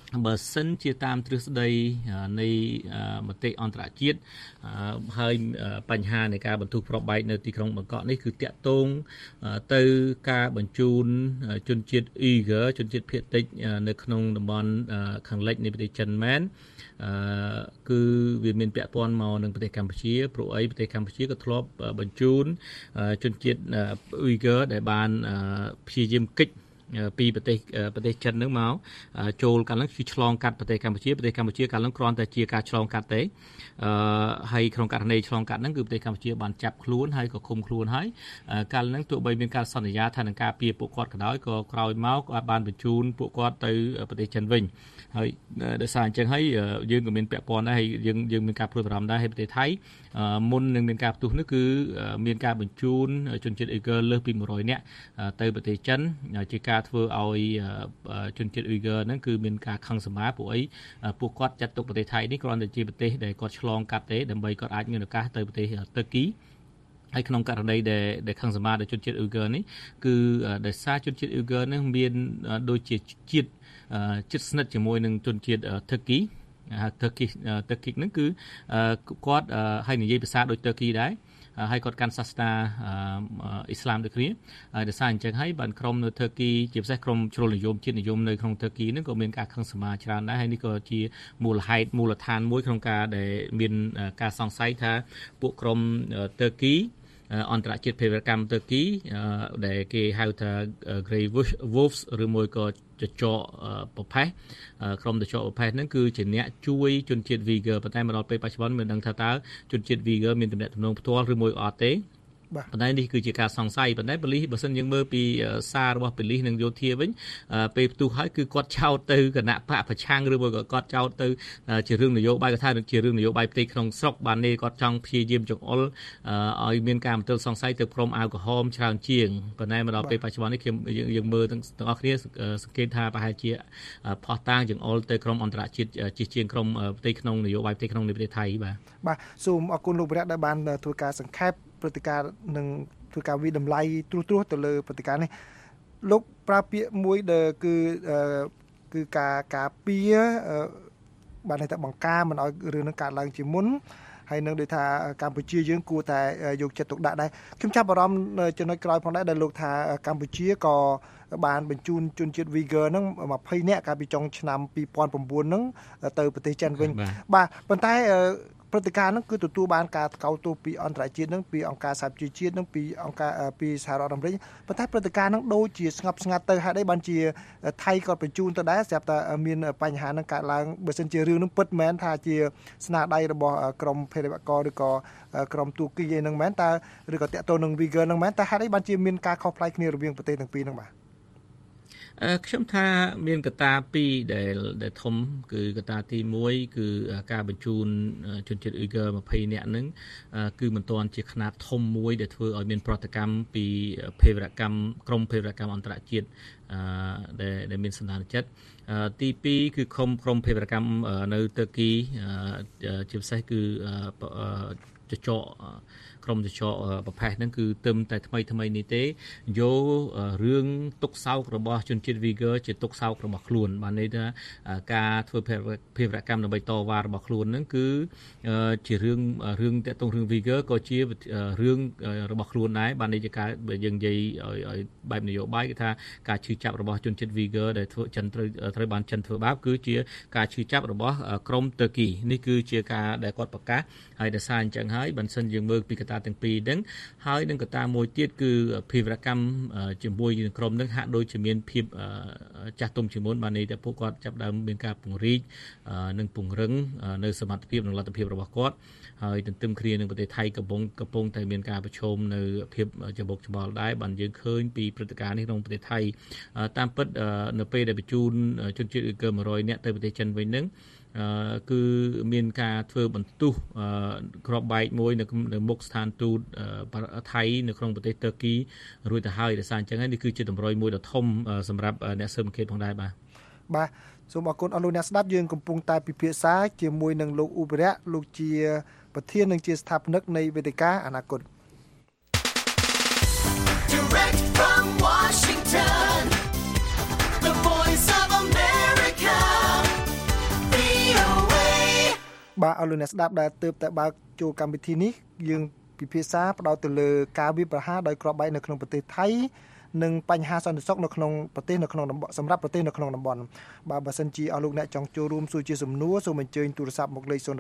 បើសិនជាតាមទ្រឹស្ដីនៃមតិអន្តរជាតិហើយបញ្ហានៃការបន្ធូរគ្រាប់បែកនៅទីក្រុងបាងកកនេះគឺតាក់ទងទៅការបញ្ជូនជនជាតិអ៊ុយហ្គើជនជាតិភាគតិចនៅក្នុងតំបន់ខាងលិចនៃប្រទេសចិនមែនគឺវាមានពាក់ព័ន្ធមកនឹងប្រទេសកម្ពុជាព្រោះអីប្រទេសកម្ពុជាក៏ធ្លាប់បញ្ជូនជនជាតិអ៊ុយហ្គើដែលបានព្យាយាមគេចពីប្រទេសចិនហ្នឹងមកចូលកាលហ្នឹងគឺឆ្លងកាត់ប្រទេសកម្ពុជាកាលហ្នឹងគ្រាន់តែជាការឆ្លងកាត់ទេហើយក្នុងករណីឆ្លងកាត់ហ្នឹងគឺប្រទេសកម្ពុជាបានចាប់ខ្លួនហើយក៏ឃុំខ្លួនហើយកាលហ្នឹងទោះបីមានការសន្យាថានឹងការពារពួកគាត់ក៏ដោយក៏ក្រោយមកក៏បានបញ្ជូនពួកគាត់ទៅប្រទេសចិនវិញហើយដោយសារអញ្ចឹងហើយយើងក៏មានពាក់ព័ន្ធដែរហើយយើងមានការព្រួយបារម្ភដែរហើយប្រទេសថៃមុននឹងមានការផ្ទុះនេះគឺមានការបញ្ជូនជនជាតិអ៊ុយហ្គើលើសពី100នាក់ទៅប្រទេសចិនជាការធ្វើឲ្យជនជាតិអ៊ុយហ្គើហ្នឹងគឺមានការខឹងសម្បាព្រោះអីពួកគាត់ចាត់ទុកប្រទេសថៃនេះគ្រាន់តែជាប្រទេសដែលគាត់ឆ្លងកាត់ទេដើម្បីគាត់អាចមានឱកាសទៅប្រទេសតឺគីហើយក្នុងករណីដែលខឹងសម្បាដល់ជនជាតិអ៊ុយហ្គើនេះគឺដោយសារជនជាតិអ៊ុយហ្គើនេះមានដូចជាជាតិជិតស្និទ្ធជាមួយនឹងជនជាតិតឺគីតឺគីហ្នឹងគឺគាត់ហើយនិយាយភាសាដូចតឺគីដែរហើយគាត់កាន់សាសនាអ៊ីស្លាមដូចគ្នាហើយដោយសារអញ្ចឹងហើយបានក្រុមនៅតឺគីជាពិសេសក្រុមជ្រុលនិយមជាតិនិយមនៅក្នុងតឺគីហ្នឹងក៏មានការខឹងសម្បាច្រើនដែរហើយនេះក៏ជាមូលហេតុមូលដ្ឋានមួយក្នុងការដែលមានការសង្ស័យថាពួកក្រុមតឺគីអន្តរជាតិភេរវកម្មតឺគីដែលគេហៅថា Grey Wolves ឬមួយក៏ចចកប្រផេះក្រុមចចកប្រផេះហ្នឹងគឺជាអ្នកជួយជនជាតិ Uyghur ប៉ុន្តែមកដល់ពេលបច្ចុប្បន្នមិនដឹងថាតើជនជាតិ Uyghur មានទំនាក់ទំនងផ្ទាល់ឬមួយអត់ទេប៉ុន្តែនេះគឺជាការសង្ស័យប៉ុន្តែប៉ូលីសបើសិនយើងមើលពីសាររបស់ប៉ូលីសនិងយោធាវិញពេលផ្ទុះហើយគឺគាត់ចោទទៅគណៈបកប្រឆាំងឬមួយក៏គាត់ចោទទៅជារឿងនយោបាយគាត់ថាជារឿងនយោបាយផ្ទៃក្នុងស្រុកបាននេះគាត់ចង់ព្យាយាមចង្អុលឲ្យមានការមន្ទិលសង្ស័យទៅក្រុមអាវក្រហមច្រើនជាងប៉ុន្តែមកដល់ពេលបច្ចុប្បន្ននេះយើងមើលទាំងអស់គ្នាសង្កេតថាប្រហែលជាផោះតាងចង្អុលទៅក្រុមអន្តរជាតិជាជាងក្រុមផ្ទៃក្នុងនយោបាយផ្ទៃក្នុងនៃប្រទេសថៃបាទសូមអរគុណលោកវិរៈដែលបានធ្វើការសង្ខេបព្រឹត្តិការណ៍នឹងធ្វើការវិតម្លៃត្រួសទៅលើព្រឹត្តិការណ៍នេះលោកប្រើពាក្យមួយដែលគឺការពារបានតែបង្ការមិនឲ្យរឿងនឹងកើតឡើងជាមុនហើយនឹងដូចថាកម្ពុជាយើងគួរតែយកចិត្តទុកដាក់ដែរខ្ញុំចាប់អារម្មណ៍ចំណុចក្រោយផងដែរដែលលោកថាកម្ពុជាក៏បានបញ្ជូនជនជាតិ Uyghur ហ្នឹង20នាក់កាលពីចុងឆ្នាំ2009ហ្នឹងទៅប្រទេសចិនវិញបាទប៉ុន្តែព្រឹត្តិការណ៍ហ្នឹងគឺទទួលបានការថ្កោលទោសពីអន្តរជាតិហ្នឹងពីអង្គការសហប្រជាជាតិហ្នឹងពីអង្គការពីសហរដ្ឋអាមេរិកប៉ុន្តែព្រឹត្តិការណ៍ហ្នឹងដូចជាស្ងប់ស្ងាត់ទៅហេតុអីបានជាថៃក៏បញ្ជូនទៅដែរស្រាប់តែមានបញ្ហាហ្នឹងកើតឡើងបើសិនជារឿងហ្នឹងពិតមែនថាជាស្នាដៃរបស់ក្រមភេរវករឬក៏ក្រមទូគីឯហ្នឹងមែនតើឬក៏តាក់ទងនឹង Uyghur ហ្នឹងមែនតើហេតុអីបានជាមានការខុសប្លែកគ្នារវាងប្រទេសទាំងពីរហ្នឹងបាទខ្ញុំថាមានកត្តាពីរដែលធំគឺកត្តាទី1គឺការបញ្ជូនជនជាតិ Uyghur 20នាក់ហ្នឹងគឺមិនទាន់ជាຂະຫນាតធំមួយដែលធ្វើឲ្យមានប្រតិកម្មពីភេរវកម្មក្រមភេរវកម្មអន្តរជាតិដែលមានសន្តានចិត្តទី2គឺក្រមភេរវកម្មនៅតឺគីជាពិសេសគឺចចកក្រុមចចកប្រភេទហ្នឹងគឺទឹមតែថ្មីនេះទេយករឿងទុកសោករបស់ជនជាតិ Uyghur ជាទុកសោករបស់ខ្លួនបានន័យថាការធ្វើភេរវកម្មដើម្បីតវ៉ារបស់ខ្លួនហ្នឹងគឺជារឿងតាក់ទងរឿង Uyghur ក៏ជារឿងរបស់ខ្លួនដែរបានន័យជាការយើងនិយាយឲ្យបែបនយោបាយគឺថាការឈឺចាប់របស់ជនជាតិ Uyghur ដែលធ្វើចិនត្រូវបានចិនធ្វើបាបគឺជាការឈឺចាប់របស់ក្រុមតឺគីនេះគឺជាការដែលគាត់ប្រកាសហើយដោយសារអញ្ចឹងហើយបើសិនយើងមើលពីកត្តាទាំងពីរហ្នឹងហើយនឹងកត្តាមួយទៀតគឺភេរវកម្មជាមួយនឹងក្រុមហ្នឹងហាក់ដូចជាមានភាពចាស់ទុំជាងមុនបានន័យថាពួកគាត់ចាប់ដើមមានការពង្រីកនិងពង្រឹងនៅសមត្ថភាពនិងលទ្ធភាពរបស់គាត់ហើយទន្ទឹមគ្នានឹងប្រទេសថៃកំពុងតែមានការប្រឈមនៅភាពច្បុកច្បល់ដែរបានយើងឃើញពីព្រឹត្តិការណ៍នេះក្នុងប្រទេសថៃតាមពិតនៅពេលដែលបញ្ជូនជនជាតិ Uyghur 100នាក់ទៅប្រទេសចិនវិញហ្នឹងគឺមានការធ្វើបន្ទុះក្របបែកមួយនៅមុខស្ថានទូតថៃនៅក្នុងប្រទេសតឺគីរួចទៅហើយដោយសារអញ្ចឹងហើយនេះគឺជាតម្រុយមួយដ៏ធំសម្រាប់អ្នកស៊ើបអង្កេតផងដែរបាទសូមអរគុណអស់លោកអ្នកស្ដាប់យើងកំពុងតែពិភាក្សាជាមួយនឹងលោកឧបរៈលោកជាប្រធាននិងជាស្ថាបនិកនៃវេទិកាអនាគត Direct from Washington, the voice of America ឲ្យលោកអ្នកស្ដាប់ដែលទើបតែបើកចូលកម្មវិធីនេះយើងពិភាក្សាផ្ដោតទៅលើការវាយប្រហារដោយគ្រាប់បែកនៅក្នុងប្រទេសថៃនិងបញ្ហាសន្តិសុខនៅក្នុងប្រទេសនៅក្នុងតំបន់សម្រាប់ប្រទេសនៅក្នុងតំបន់បើសិនជាអស់លោកអ្នកចង់ចូលរួមសួរជាសំណួរសូមអញ្ជើញទូរស័ព្ទមកលេខ012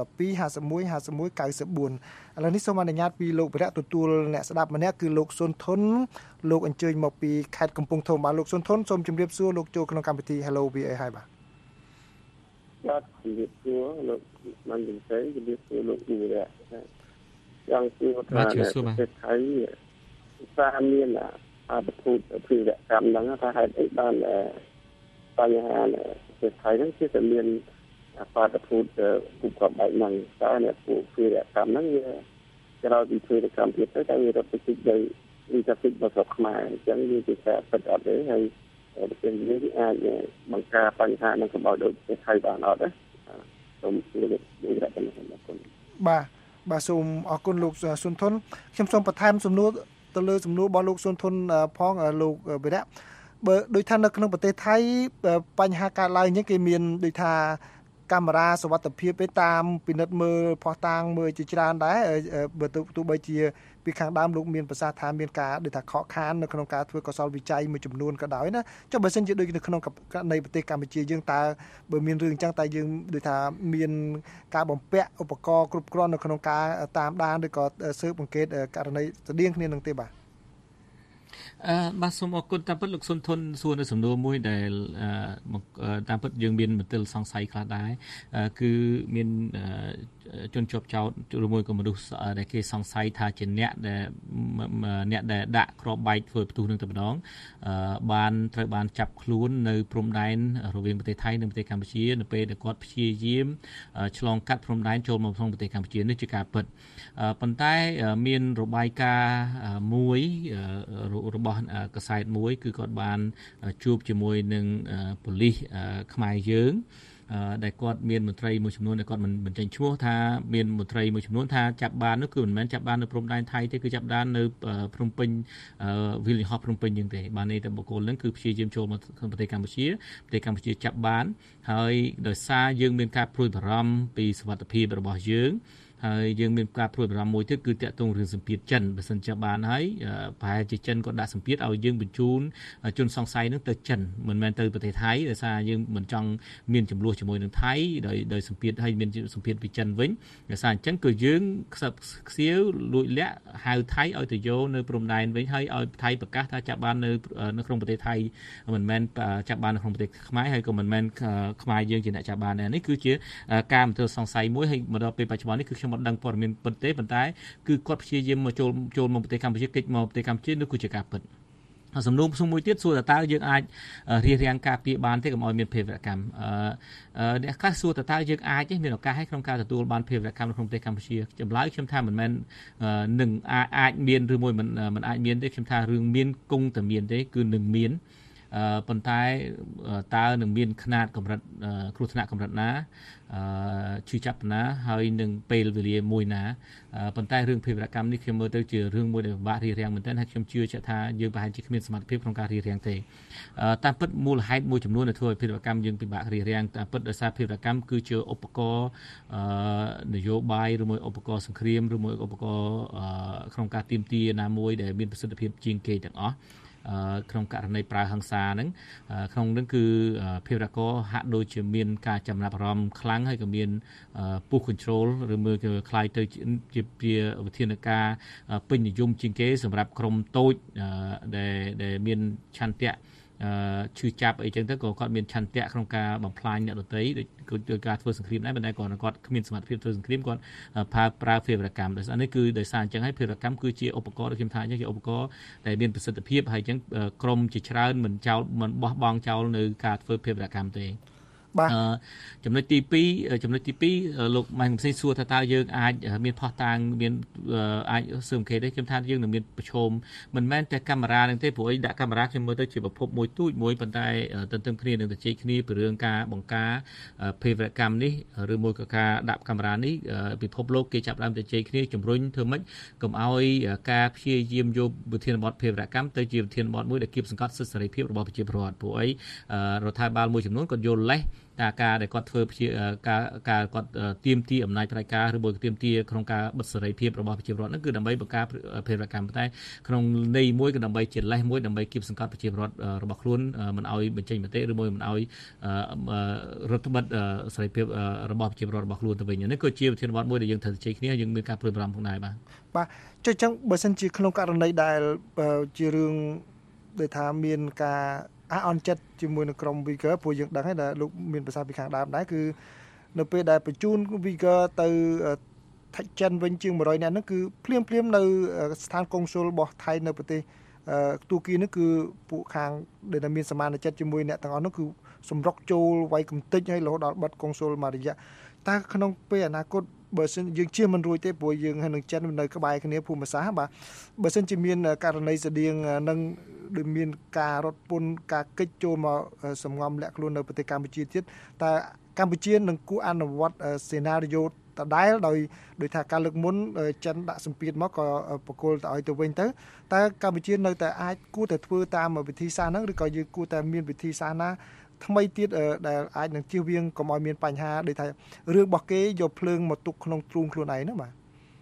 51 51 94ឥឡូវនេះសូមអនុញ្ញាតពីលោកវិរៈទទួលអ្នកស្ដាប់ម្នាក់គឺលោកសុនធុនលោកអញ្ជើញមកពីខេត្តកំពង់ធំបាទលោកសុនធុនសូមជម្រាបសួរលោកចូលក្នុងកម្មវិធី Hello VA ហើយបាទបាទជម្រាបសួរលោកបានជំរាបជម្រាបសួរលោកវិរៈយ៉ាងសួរថាប្រទេសថៃសាមានអបធូតព្រីវកម្មហ្នឹងថាហេតុអីបានបញ្ហាប្រទេសថៃហ្នឹងគឺតែមានបាតុភូតគូក្របបែកហ្នឹងតែអ្នកពួកព្រីវកម្មហ្នឹងវាក្រោយពីព្រីវកម្មទៀតទៅតែវារត់ទៅទីដីវាទៅទីរបស់ស្រុកខ្មែរអញ្ចឹងវាជាការពិតអត់ទេហើយប្រទេសនេះអាចបង្ការបញ្ហានឹងសម្បោដូចប្រទេសថៃបានអត់ទេសូមជម្រាបលោករតនអរគុណបាទសូមអរគុណលោកសុនធុនខ្ញុំសូមបន្ថែមសំណួរទៅលើសំណួររបស់លោកសុនធុនផងលោកវិរៈបើដូចថានៅក្នុងប្រទេសថៃបញ្ហាកើតឡើងអញ្ចឹងគេមានដូចថាកាមេរ៉ាសុវត្ថិភាពទៅតាមពិនិត្យមើលផុសតាងមើលជាច្រើនដែរបើទោះបីជាពីខាងដើមលោកមានប្រសាសន៍ថាមានការដូចថាខកខាននៅក្នុងការធ្វើកសលវិច័យមួយចំនួនក៏ដោយណាចុះបើសិនជាដូចនៅក្នុងនៃប្រទេសកម្ពុជាយើងតើបើមានរឿងអញ្ចឹងតើយើងដូចថាមានការបំពាក់ឧបករណ៍គ្រប់គ្រាន់នៅក្នុងការតាមដានឬក៏ស៊ើបអង្កេតករណីស្តៀងគ្នានឹងទេបាទបាទសូមអរគុណតាមពិតលោកសុនធុនសួរនៅសំណួរមួយដែលតាមពិតយើងមានមន្ទិលសង្ស័យខ្លះដែរគឺមានជនជាប់ចោទឬមួយក៏មនុស្សដែលគេសង្ស័យថាជាអ្នកដែលដាក់គ្រាប់បែកធ្វើផ្ទុះនឹងតែម្ដងបានត្រូវបានចាប់ខ្លួននៅព្រំដែនរវាងប្រទេសថៃនិងប្រទេសកម្ពុជានៅពេលដែលគាត់ព្យាយាមឆ្លងកាត់ព្រំដែនចូលមកក្នុងប្រទេសកម្ពុជានេះជាការពិតប៉ុន្តែមានរបាយការណ៍មួយរបស់កាសែតមួយគឺគាត់បានជួបជាមួយនឹងប៉ូលីសខ្មែរយើងដែលគាត់មានមន្ត្រីមួយចំនួនដែលគាត់មិនបញ្ចេញឈ្មោះថាមានមន្ត្រីមួយចំនួនថាចាប់បាននោះគឺមិនមែនចាប់បាននៅព្រំដែនថៃទេគឺចាប់បាននៅភ្នំពេញវិលហោះភ្នំពេញយើងទេបាននេះតែបុគ្គលហ្នឹងគឺព្យាយាមចូលមកប្រទេសកម្ពុជាចាប់បានហើយដោយសារយើងមានការព្រួយបារម្ភពីសុវត្ថិភាពរបស់យើងហើយយើងមានការព្រួយបារម្ភមួយទៀតគឺតាក់ទងរឿងសម្ពាធចិនបើសិនជាបានហើយប្រហែលជាចិនក៏ដាក់សម្ពាធឲ្យយើងបញ្ជូនជនសង្ស័យនឹងទៅចិនមិនមែនទៅប្រទេសថៃដោយសារយើងមិនចង់មានចំនួនជាមួយនឹងថៃដោយសម្ពាធឲ្យមានសម្ពាធពីចិនវិញដោយសារអញ្ចឹងគឺយើងខ្សៀវលួចលាក់ហៅថៃឲ្យទៅយកនៅព្រំដែនវិញហើយឲ្យថៃប្រកាសថាចាប់បាននៅក្នុងប្រទេសថៃមិនមែនចាប់បាននៅក្នុងប្រទេសខ្មែរហើយក៏មិនមែនខ្មែរយើងជាអ្នកចាប់បានដែរនេះគឺជាការមន្ទិលសង្ស័យមួយហើយមកដល់ពេលបច្ចុប្បន្ននេះគឺខ្ញុំអត់ដឹងព័ត៌មានពិតទេប៉ុន្តែគឺគាត់ព្យាយាមមកចូលមកប្រទេសកម្ពុជាកិច្ចមកប្រទេសកម្ពុជានោះគឺជាការពិតសំណួរមួយទៀតសួរតើយើងអាចរៀបរៀងការពារបានទេកុំឲ្យមានភេរវកម្មអ្នកខ្លះសួរតើយើងអាចទេមានឱកាសក្នុងការទទួលបានភេរវកម្មនៅក្នុងប្រទេសកម្ពុជាចម្លើយខ្ញុំថាមិនមែននឹងអាចមានឬមួយមិនអាចមានទេខ្ញុំថារឿងមានគង់តែមានទេគឺនឹងមានប៉ុន្តែតើនឹងមានຂະຫນាតកម្រិតគ្រោះថ្នាក់កម្រិតណាឈឺចាប់ណាហើយនឹងពេលវេលាមួយណាប៉ុន្តែរឿងភេរវកម្មនេះខ្ញុំមើលទៅជារឿងមួយដែលពិបាករៀបរៀងមែនទែនហើយខ្ញុំជឿជាក់ថាយើងប្រហែលជាគ្មានសមត្ថភាពក្នុងការរៀបរៀងទេតាមពិតមូលហេតុមួយចំនួនដែលធ្វើឲ្យភេរវកម្មយើងពិបាករៀបរៀងតាមពិតដោយសារភេរវកម្មគឺជាឧបករណ៍នយោបាយឬមួយឧបករណ៍សង្គ្រាមឬមួយឧបករណ៍ក្នុងការទាមទារណាមួយដែលមានប្រសិទ្ធភាពជាងគេទាំងអស់ក្នុងករណីប្រើហិង្សាហ្នឹងក្នុងនោះគឺភេរវកម្មហាក់ដូចជាមានការចំណាប់អារម្មណ៍ខ្លាំងហើយក៏មានpush control ឬមើលគឺคล้ายទៅជាវិធានការពេញនិយមជាងគេសម្រាប់ក្រុមតូចដែលមានឆន្ទៈឈឺចាប់អីចឹងទៅក៏គាត់មានឆន្ទៈក្នុងការបំផ្លាញអ្នកដទៃដោយការធ្វើសង្គ្រាមដែរប៉ុន្តែគាត់គ្មានសមត្ថភាពធ្វើសង្គ្រាមគាត់ប្រើភេរវកម្មដោយសារនេះគឺដោយសារអញ្ចឹងហើយភេរវកម្មគឺជាឧបករណ៍ដែលខ្ញុំថាអញ្ចឹងជាឧបករណ៍ដែលមានប្រសិទ្ធភាពហើយអញ្ចឹងក្រុមជាច្រើនមិនបោះបង់ចោលនៅការធ្វើភេរវកម្មទេបាទចំណុចទី2លោកម៉ែកំសីសួរថាតើយើងអាចមានផុសតាងមានអាចស៊ើបអង្កេតទេខ្ញុំថាយើងនឹងមានប្រឈមមិនមែនតែកាមេរ៉ានឹងទេព្រោះអីដាក់កាមេរ៉ាខ្ញុំមើលទៅជាប្រភពមួយទូចមួយប៉ុន្តែទន្ទឹមគ្នានឹងទៅជែកគ្នាពីរឿងការបង្ការភេរវកម្មនេះឬមួយក៏ការដាក់កាមេរ៉ានេះពិភពលោកគេចាប់ដើមទៅជែកគ្នាជំរុញធ្វើម៉េចកុំឲ្យការព្យាយាមយកវិធានបទភេរវកម្មទៅជាវិធានបទមួយដែលគៀបសង្កត់សិទ្ធិសេរីភាពរបស់ប្រជាពលរដ្ឋព្រោះអីរដ្ឋាភិបាលមួយចំនួនក៏យល់លេសការដែលគាត់ធ្វើការគាត់ទាមទារអំណាចផ្ដាច់ការឬមួយទាមទារក្នុងការបិទសេរីភាពរបស់ប្រជាពលរដ្ឋហ្នឹងគឺដើម្បីបង្ការភេរវកម្មតែក្នុងន័យមួយក៏ដើម្បីជាលេសមួយដើម្បីគៀបសង្កត់ប្រជាពលរដ្ឋរបស់ខ្លួនមិនឲ្យបញ្ចេញមតិឬមួយមិនឲ្យរដ្ឋបិទសេរីភាពរបស់ប្រជាពលរដ្ឋរបស់ខ្លួនទៅវិញនេះក៏ជាវិធានបទមួយដែលយើងត្រូវជជែកគ្នាយើងមានការព្រួយបារម្ភផងដែរបាទចុះចឹងបើសិនជាក្នុងករណីដែលជារឿងដែលថាមានការអន់ចិត្តជាមួយនឹងក្រុម Uyghur ព្រោះយើងដឹងហើយដែលលោកមានប្រសាសន៍ពីខាងដើមដែរគឺនៅពេលដែលបញ្ជូន Uyghur ទៅថៃចិនវិញជាង100នាក់ហ្នឹងគឺភ្លាមនៅស្ថានកុងស៊ុលរបស់ថៃនៅប្រទេសទូគីនេះគឺពួកខាងដែលមានសមានចិត្តជាមួយអ្នកទាំងអស់នោះគឺសម្រុកចូលវាយកំទេចហើយរហូតដល់បិទកុងស៊ុលមួយរយៈតែក្នុងពេលអនាគតបើសិនយើងជៀសមិនរួចទេព្រោះយើងហើយនឹងចិននៅក្បែរគ្នាភូមិសាស្ត្របាទបើសិនជាមានករណីស្តៀងនឹងដូចមានការរត់ពន្ធការកិច្ចចូលមកសម្ងំលាក់ខ្លួននៅប្រទេសកម្ពុជាទៀតតែកម្ពុជានឹងគួរអនុវត្តសេណារីយ៉ូដដែលដោយថាការលើកមុនចិនដាក់សម្ពាធមកក៏បកគលទៅឲ្យទៅវិញទៅតែកម្ពុជានៅតែអាចគួរតែធ្វើតាមវិធីសាស្ត្រហ្នឹងឬក៏យើងគួរតែមានវិធីសាស្ត្រណាថ្មីទៀតដែលអាចនឹងជៀសវាងកុំឲ្យមានបញ្ហាដូចថារឿងរបស់គេយកភ្លើងមកទុកក្នុងទ្រូងខ្លួនឯងហ្នឹងបាទ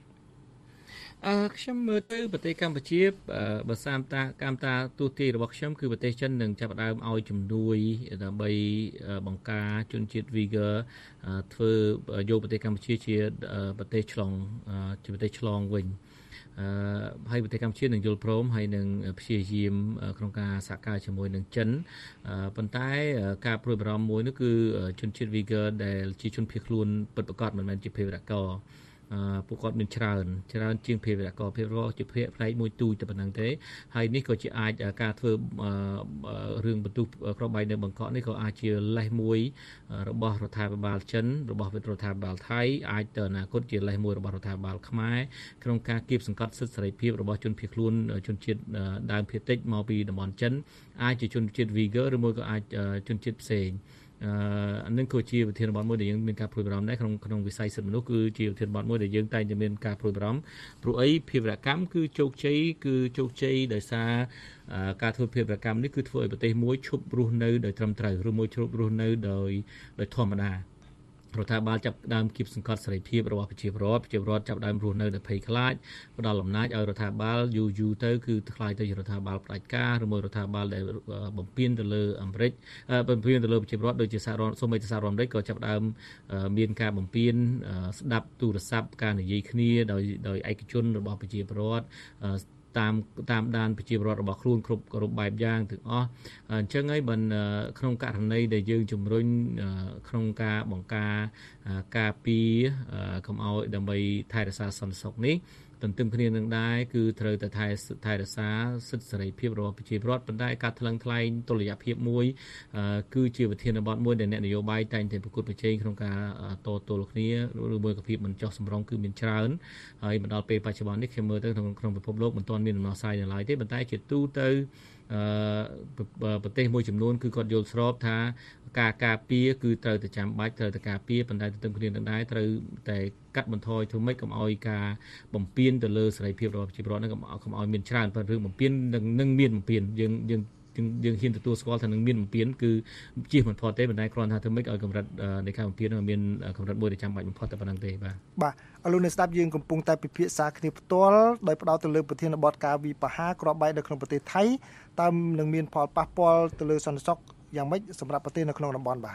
ខ្ញុំមើលទៅប្រទេសកម្ពុជាបើតាមតាទូទីរបស់ខ្ញុំគឺប្រទេសចិននឹងចាប់ផ្ដើមឲ្យជំនួយដើម្បីបង្ការជនជាតិ Uyghur ធ្វើយកប្រទេសកម្ពុជាជាប្រទេសឆ្លងវិញហើយប្រទេសកម្ពុជានឹងយល់ព្រមហើយនឹងព្យាយាមក្នុងការសហការជាមួយនឹងចិនប៉ុន្តែការព្រួយបារម្ភមួយនោះគឺជនជាតិ Uyghur ដែលជាជនភៀសខ្លួនពិតប្រាកដមិនមែនជាភេរវករពួកគាត់មានច្រើនជាងភេរវករជាភេរផ្នែកមួយទូចតែប៉ុណ្្នឹងទេហើយនេះក៏ជាអាចការធ្វើរឿងបន្ទុះក្របបែកនៅបង្កក់នេះក៏អាចជាលេសមួយរបស់រដ្ឋាភិបាលចិនរបស់រដ្ឋាភិបាលថៃអាចទៅអនាគតជាលេសមួយរបស់រដ្ឋាភិបាលខ្មែរក្នុងការគៀបសង្កត់សិទ្ធិសេរីភាពរបស់ជនភៀសខ្លួនជនជាតិដើមភាគតិចមកពីតំបន់ចិនអាចជាជនជាតិ Uyghur ឬមួយក៏អាចជនជាតិផ្សេងនឹងគឺជាវិធានបទមួយដែលយើងមានការព្រួយបារម្ភដែរក្នុងវិស័យសិទ្ធិមនុស្សគឺជាវិធានបទមួយដែលយើងតែងតែមានការព្រួយបារម្ភព្រោះអីភេរវកម្មគឺជោគជ័យដោយសារការធ្វើភេរវកម្មនេះគឺធ្វើឲ្យប្រទេសមួយឈប់រស់នៅដោយត្រឹមត្រូវឬមួយឈប់រស់នៅដោយធម្មតារដ្ឋាភិបាលចាប់ដើមគៀបសង្កត់សេរីភាពរបស់ប្រជាពលរដ្ឋចាប់ដើមរស់នៅដោយភ័យខ្លាចផ្ដល់អំណាចឲ្យរដ្ឋាភិបាលយូរទៅគឺខ្លាយទៅជារដ្ឋាភិបាលផ្ដាច់ការឬមួយរដ្ឋាភិបាលដែលបំពានទៅលើអាមេរិកបំពានទៅលើប្រជាពលរដ្ឋដូចជាសហរដ្ឋអាមេរិកក៏ចាប់ដើមមានការបំពានស្ដាប់ទូរស័ព្ទការនិយាយគ្នាដោយឯកជនរបស់ប្រជាពលរដ្ឋតាមដានប្រជាពលរដ្ឋរបស់ខ្លួនគ្រប់បែបយ៉ាងទាំងអស់អញ្ចឹងហើយបើក្នុងករណីដែលយើងជំរុញក្នុងការបង្ការពារកុំឲ្យដើម្បីថែរក្សាសន្តិសុខនេះទន្ទឹមគ្នានឹងដែរគឺត្រូវតែថែរក្សាសិទ្ធិសេរីភាពរបស់ប្រជាពលរដ្ឋប៉ុន្តែការថ្លឹងថ្លែងតុល្យភាពមួយគឺជាវិធានបទមួយដែលអ្នកនយោបាយតែងតែប្រកួតប្រជែងក្នុងការតទល់គ្នាឬមួយក៏ភាពមិនចុះសម្រុងគឺមានច្រើនហើយមកដល់ពេលបច្ចុប្បន្ននេះខ្ញុំមើលទៅក្នុងពិភពលោកមិនទាន់មានដំណោះស្រាយនៅឡើយទេប៉ុន្តែជាទូទៅប្រទេសមួយចំនួនគឺគាត់យល់ស្របថាការការពារគឺត្រូវតែចាំបាច់ត្រូវតែការពារប៉ុន្តែទន្ទឹមគ្នានឹងដែរត្រូវតែកាត់បន្ថយធ្វើម៉េចកុំឲ្យការបំពានទៅលើសេរីភាពរបស់ប្រជាពលរដ្ឋនឹងកុំឲ្យមានច្រើនព្រោះរឿងបំពាននឹងមានបំពានយើងហ៊ានទទួលស្គាល់ថានឹងមានបំពានគឺជៀសមិនផុតទេប៉ុន្តែគ្រាន់ថាធ្វើម៉េចឲ្យកម្រិតនៃការបំពាននឹងមានកម្រិតមួយដែលចាំបាច់បំផុតតែប៉ុណ្្នឹងទេបាទអរលោកអ្នកស្ដាប់យើងកំពុងតែពិភាក្សាគ្នាផ្ទាល់ដោយផ្ដោតទៅលើប្រធានបទការវិបហាក្របបែកនៅក្នុងប្រទេសថៃតើនឹងមានផលប៉ះពាល់ទៅលើសន្តិសុខយ៉ាងម៉េចសម្រាប់ប្រទេសនៅក្នុងតំបន់បាទ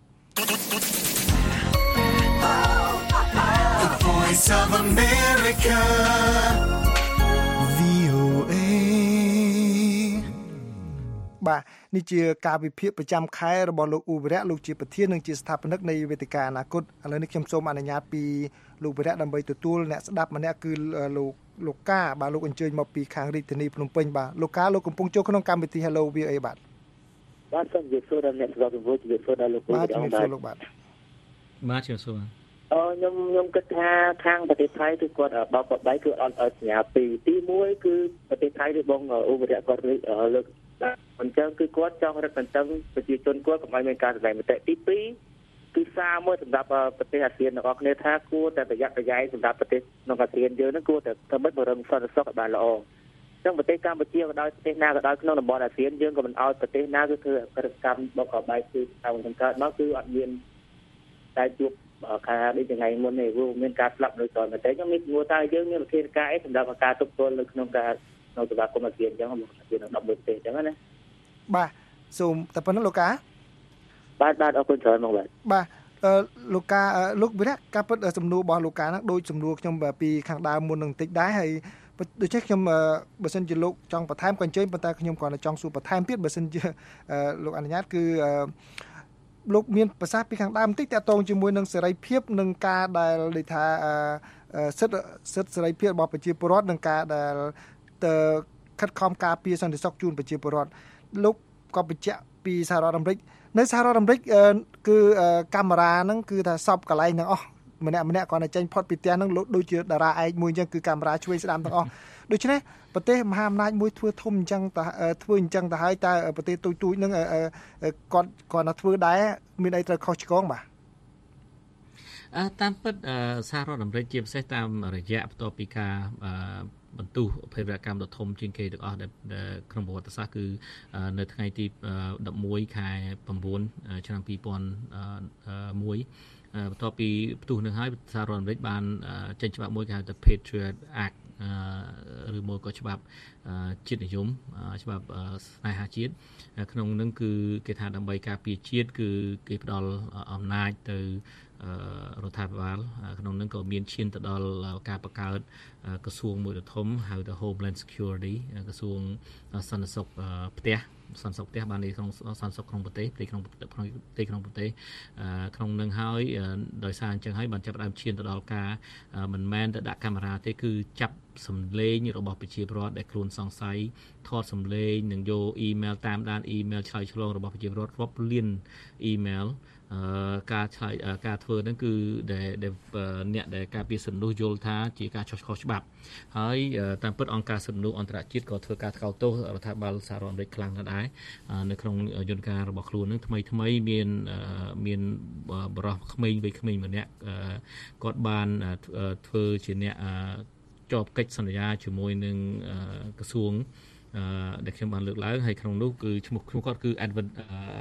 The Voice of America VOA បាទនេះជាការវិភាគប្រចាំខែរបស់លោកអ៊ូវរៈលោកជាប្រធាននិងជាស្ថាបនិកនៃវេទិកាអនាគតឥឡូវនេះខ្ញុំសូមអនុញ្ញាតពីលោកវរៈដើម្បីទទួលអ្នកស្ដាប់ម្នាក់គឺលោកកាបាទលោកអញ្ជើញមកពីខាងរាជធានីភ្នំពេញបាទលោកកាលោកកំពុងចូលក្នុងកម្មវិធី Hello VOA បាទសូមជម្រាបសួរដល់អ្នកស្ដាប់វិទ្យុជម្រាបសួរដល់លោកគ្រូបាទជម្រាបសួរលោកបាទជម្រាបសួរខ្ញុំគិតថាខាងប្រទេសថៃគឺគាត់បោកបដៃគឺអត់ឲ្យសញ្ញាពីទី1គឺប្រទេសថៃឬបងអ៊ូវរៈគាត់លើកអញ្ចឹងគឺគាត់ចង់រឹតបន្តឹងប្រជាជនគាត់កុំឲ្យមានការសម្ដែងមតិទី2គឺសារមួយសម្រាប់ប្រទេសអាស៊ានទាំងអស់គ្នាថាគួរតែប្រយ័ត្នប្រយែងសម្រាប់ប្រទេសក្នុងអាស៊ានយើងហ្នឹងគួរតែធ្វើម៉េចបង្រឹងសន្តិសុខឲ្យបានល្អចឹងប្រទេសកម្ពុជាក៏ដោយប្រទេសណាក៏ដោយក្នុងតំបន់អាស៊ានយើងក៏មិនអោយប្រទេសណាគឺធ្វើអក្រិតកម្មបកកបែកគឺតាមបង្កើតមកគឺអត់មានតែជួបការដូចថ្ងៃមុននេះវាមានការស្លាប់ដោយតតែចឹងមានងួរតើយើងមានវិធានការអីសម្រាប់ការទប់ទល់នៅក្នុងការនៅសមាគមអាស៊ានចឹងមកអាស៊ាន11ប្រទេសចឹងណាបាទសូមតែប៉ុណ្ណឹងលោកកាបាទអរគុណច្រើនមកបាទលោកកាលោកវិរៈការពិតសំណួររបស់លោកកាហ្នឹងដូចសំណួរខ្ញុំពីខាងដើមមុននឹងបន្តិចដែរហើយដូច្នេះខ្ញុំបើសិនជាលោកចង់បន្ថែមក៏អញ្ជើញប៉ុន្តែខ្ញុំគ្រាន់តែចង់សួរបន្ថែមទៀតបើសិនជាលោកអនុញ្ញាតគឺលោកមានប្រសាសន៍ពីខាងដើមបន្តិចតាក់ទងជាមួយនឹងសេរីភាពនិងការដែលនិយាយថាសិទ្ធិសេរីភាពរបស់ប្រជាពលរដ្ឋនិងការដែលខិតខំការពារសន្តិសុខជូនប្រជាពលរដ្ឋលោកក៏បញ្ជាក់ពីសហរដ្ឋអាមេរិកនៅសហរដ្ឋអាមេរិកគឺកាមេរ៉ាហ្នឹងគឺថាសពកន្លែងទាំងអស់ម្នាក់គាត់តែចេញផុតពីផ្ទះហ្នឹងដូចជាតារាឯកមួយអញ្ចឹងគឺកាមេរ៉ាជួយស្ដាំទាំងអស់ដូច្នេះប្រទេសមហាអំណាចមួយធ្វើធំអញ្ចឹងទៅហើយតើប្រទេសទូចហ្នឹងគាត់ណាធ្វើដែរមានអីត្រូវខុសឆ្គងបាទតាមពិតសហរដ្ឋអាមេរិកជាពិសេសតាមរយៈបន្ទាប់ពីការបន្ទុះភេរវកម្មដ៏ធំជាងគេទាំងអស់ដែលក្នុងប្រវត្តិសាស្ត្រគឺនៅថ្ងៃទី11ខែ9ឆ្នាំ2001បន្ទាប់ពីផ្ទុះនឹងហើយសហរដ្ឋអាមេរិកបានចេញច្បាប់មួយគេហៅថា Patriot Act ឬមួយក៏ច្បាប់ជាតិនិយមច្បាប់ស្នេហាជាតិក្នុងនឹងគឺគេថាដើម្បីការពារជាតិគឺគេផ្ដល់អំណាចទៅរដ្ឋាភិបាលក្នុងនឹងក៏មានឈានទៅដល់ការបង្កើតក្រសួងមួយដ៏ធំហៅថា Homeland Security ក្រសួងសន្តិសុខផ្ទះសន្តិសុខផ្ទះបាននៅក្នុងសន្តិសុខក្នុងប្រទេសក្នុងប្រទេសក្នុងនឹងហើយដោយសារអញ្ចឹងហើយបានចាប់ផ្ដើមឈានទៅដល់ការមិនមែនទៅដាក់កាមេរ៉ាទេគឺចាប់សម្លេងរបស់ប្រជាពលរដ្ឋដែលខ្លួនសង្ស័យថតសម្លេងនិងយកអ៊ីមែលតាមដានអ៊ីមែលឆ្លើយឆ្លងរបស់ប្រជាពលរដ្ឋរាប់លានអ៊ីមែលការធ្វើហ្នឹងគឺអ្នកដែលការពារសិទ្ធិមនុស្សយល់ថាជាការចុះខុសច្បាប់ហើយតាមពិតអង្គការសិទ្ធិមនុស្សអន្តរជាតិក៏ធ្វើការថ្កោលទោសរដ្ឋាភិបាលសហរដ្ឋអាមេរិកខ្លាំងណាស់ដែរនៅក្នុងយន្តការរបស់ខ្លួនហ្នឹងថ្មីមានបរិសុទ្ធក្មេងវ័យក្មេងម្នាក់គាត់បានធ្វើជាអ្នកជាប់កិច្ចសន្យាជាមួយនឹងក្រសួងដែលខ្ញុំបានលើកឡើងហើយក្នុងនោះគឺឈ្មោះគាត់គឺ Edward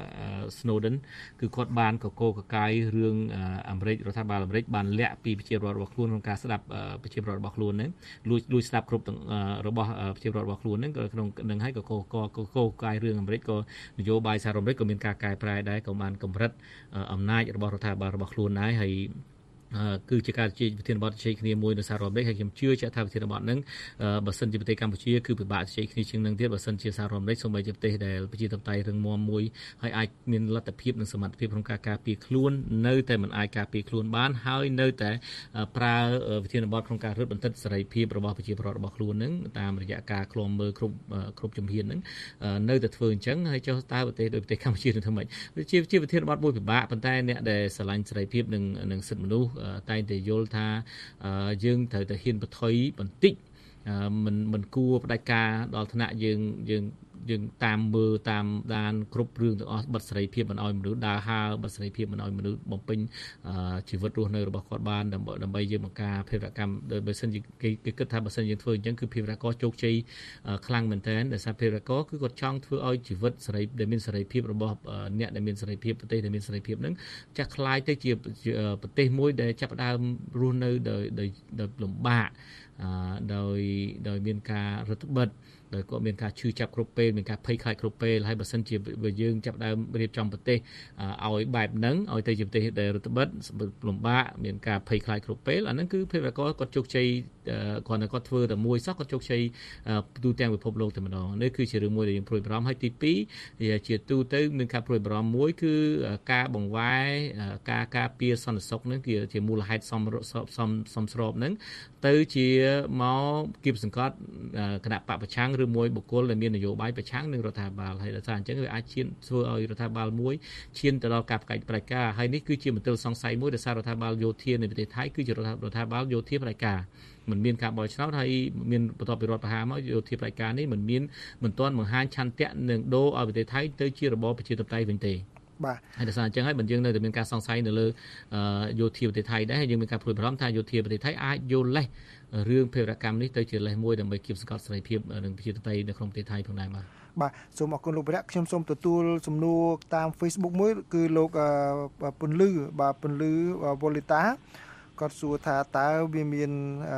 Snowden គឺគាត់បានកកកកាយរឿងអាមេរិករដ្ឋាភិបាលអាមេរិកបានលាក់ពីប្រជាពលរដ្ឋរបស់ខ្លួនក្នុងការស្ដាប់ប្រជាពលរដ្ឋរបស់ខ្លួនហ្នឹងលួចស្ដាប់គ្រប់របស់ប្រជាពលរដ្ឋរបស់ខ្លួនហ្នឹងក៏ក្នុងនឹងហើយកកកាយរឿងអាមេរិកក៏នយោបាយសហរដ្ឋអាមេរិកក៏មានការកែប្រែដែរក៏បានកម្រិតអំណាចរបស់រដ្ឋាភិបាលរបស់ខ្លួនដែរហើយគឺជាការជជែកវិធានបទជជែកគ្នាមួយនៅសហរដ្ឋអាមេរិកហើយខ្ញុំជឿជាក់ថាវិធានបទហ្នឹងបើសិនជាប្រទេសកម្ពុជាគឺពិបាកជជែកគ្នាជាងនឹងទៀតបើសិនជាសហរដ្ឋអាមេរិកសូម្បីជាប្រទេសដែលប្រជាធិបតេយ្យរឹងមាំមួយហើយអាចមានលទ្ធភាពនិងសមត្ថភាពក្នុងការការពារខ្លួននៅតែមិនអាចការពារខ្លួនបានហើយនៅតែប្រើវិធានបទក្នុងការរឹតបន្តឹងសេរីភាពរបស់ប្រជាពលរដ្ឋរបស់ខ្លួនហ្នឹងតាមរយៈការឃ្លាំមើលគ្រប់ជំហានហ្នឹងនៅតែធ្វើអញ្ចឹងហើយចុះតើប្រទេសដូចប្រទេសកម្ពុជានឹងធ្វើម៉េចជាវិធានបទមួយពិបាកប៉ុន្តែអ្នកដែលស្រឡាញ់សេរីភាពនិងសិទ្ធិមនុស្សតែងតែយល់ថាយើងត្រូវតែហ៊ានបន្ថយបន្តិចមិនគួរផ្ដាច់ការដល់ថ្នាក់យើងតាមមើលតាមដានគ្រប់រឿងទាំងអស់បិទសេរីភាពមិនឲ្យមនុស្សដើរហើរបិទសេរីភាពមិនឲ្យមនុស្សបំពេញជីវិតរស់នៅរបស់គាត់បានដើម្បីយើងបង្ការភេរវកម្មបើសិនជាគេគិតថាបើសិនយើងធ្វើអញ្ចឹងគឺភេរវកម្មជោគជ័យខ្លាំងមែនទែនដោយសារភេរវកម្មគឺគាត់ចង់ធ្វើឲ្យជីវិតសេរីដែលមានសេរីភាពរបស់អ្នកដែលមានសេរីភាពប្រទេសដែលមានសេរីភាពហ្នឹងចាស់คล้ายទៅជាប្រទេសមួយដែលចាប់ផ្ដើមរស់នៅដោយលំបាកដោយមានការរឹតបន្តឹងដោយក៏មានការឈឺចាប់គ្រប់ពេលមានការភ័យខ្លាចគ្រប់ពេលហើយបើសិនជាយើងចាប់ដើមរៀបចំប្រទេសឲ្យបែបហ្នឹងឲ្យទៅជាប្រទេសដែលរដ្ឋបិទលំបាកមានការភ័យខ្លាចគ្រប់ពេលអាហ្នឹងគឺភេរវកម្មគាត់ជោគជ័យគាត់ធ្វើតែមួយសោះគាត់ជោគជ័យទូទាំងពិភពលោកតែម្ដងនេះគឺជារឿងមួយដែលយើងព្រួយបារម្ភហើយទី2ជាទូទៅមានការព្រួយបារម្ភមួយគឺការបង្វែរការការពារសន្តិសុខហ្នឹងជាមូលហេតុសមស្របហ្នឹងទៅជាមកគៀបសង្កត់គណៈបព្វប្រឆាំងឬមួយបុគ្គលដែលមាននយោបាយប្រឆាំងនឹងរដ្ឋាភិបាលហើយដោយសារអញ្ចឹងវាអាចឈានធ្វើឲ្យរដ្ឋាភិបាលមួយឈានទៅដល់ការផ្ដាច់ផ្ដាច់ការហើយនេះគឺជាមន្ទិលសង្ស័យមួយដោយសាររដ្ឋាភិបាលយោធានៃប្រទេសថៃគឺជារដ្ឋាភិបាលយោធាផ្ដាច់ការមិនមានការបោះឆ្នោតហើយមានបន្ទាប់ពីរដ្ឋប្រហារមកយោធាផ្ដាច់ការនេះមិនទាន់បង្ហាញឆន្ទៈនឹងដូរឲ្យប្រទេសថៃទៅជារបបប្រជាធិបតេយ្យវិញទេបាទហើយដោយសារអញ្ចឹងហើយបញ្យើងនៅតែមានការសង្ស័យនៅលើយោធាប្រទេសថៃដែរហើយយើងមានការព្រួយបារម្ភថាយោធាប្រទេសថៃអាចយកលេសរឿងភេរវកម្មនេះទៅជាលេសមួយដើម្បីគៀបសង្កត់សេរីភាពនិងប្រជាធិបតេយ្យនៅក្នុងប្រទេសថៃផងដែរបាទសូមអរគុណលោកវិរៈខ្ញុំសូមទទួលសំណួរតាម Facebook មួយគឺលោកពន្លឺបាទពន្លឺវ៉ូលីតាគាត់សួរថាតើវាមាន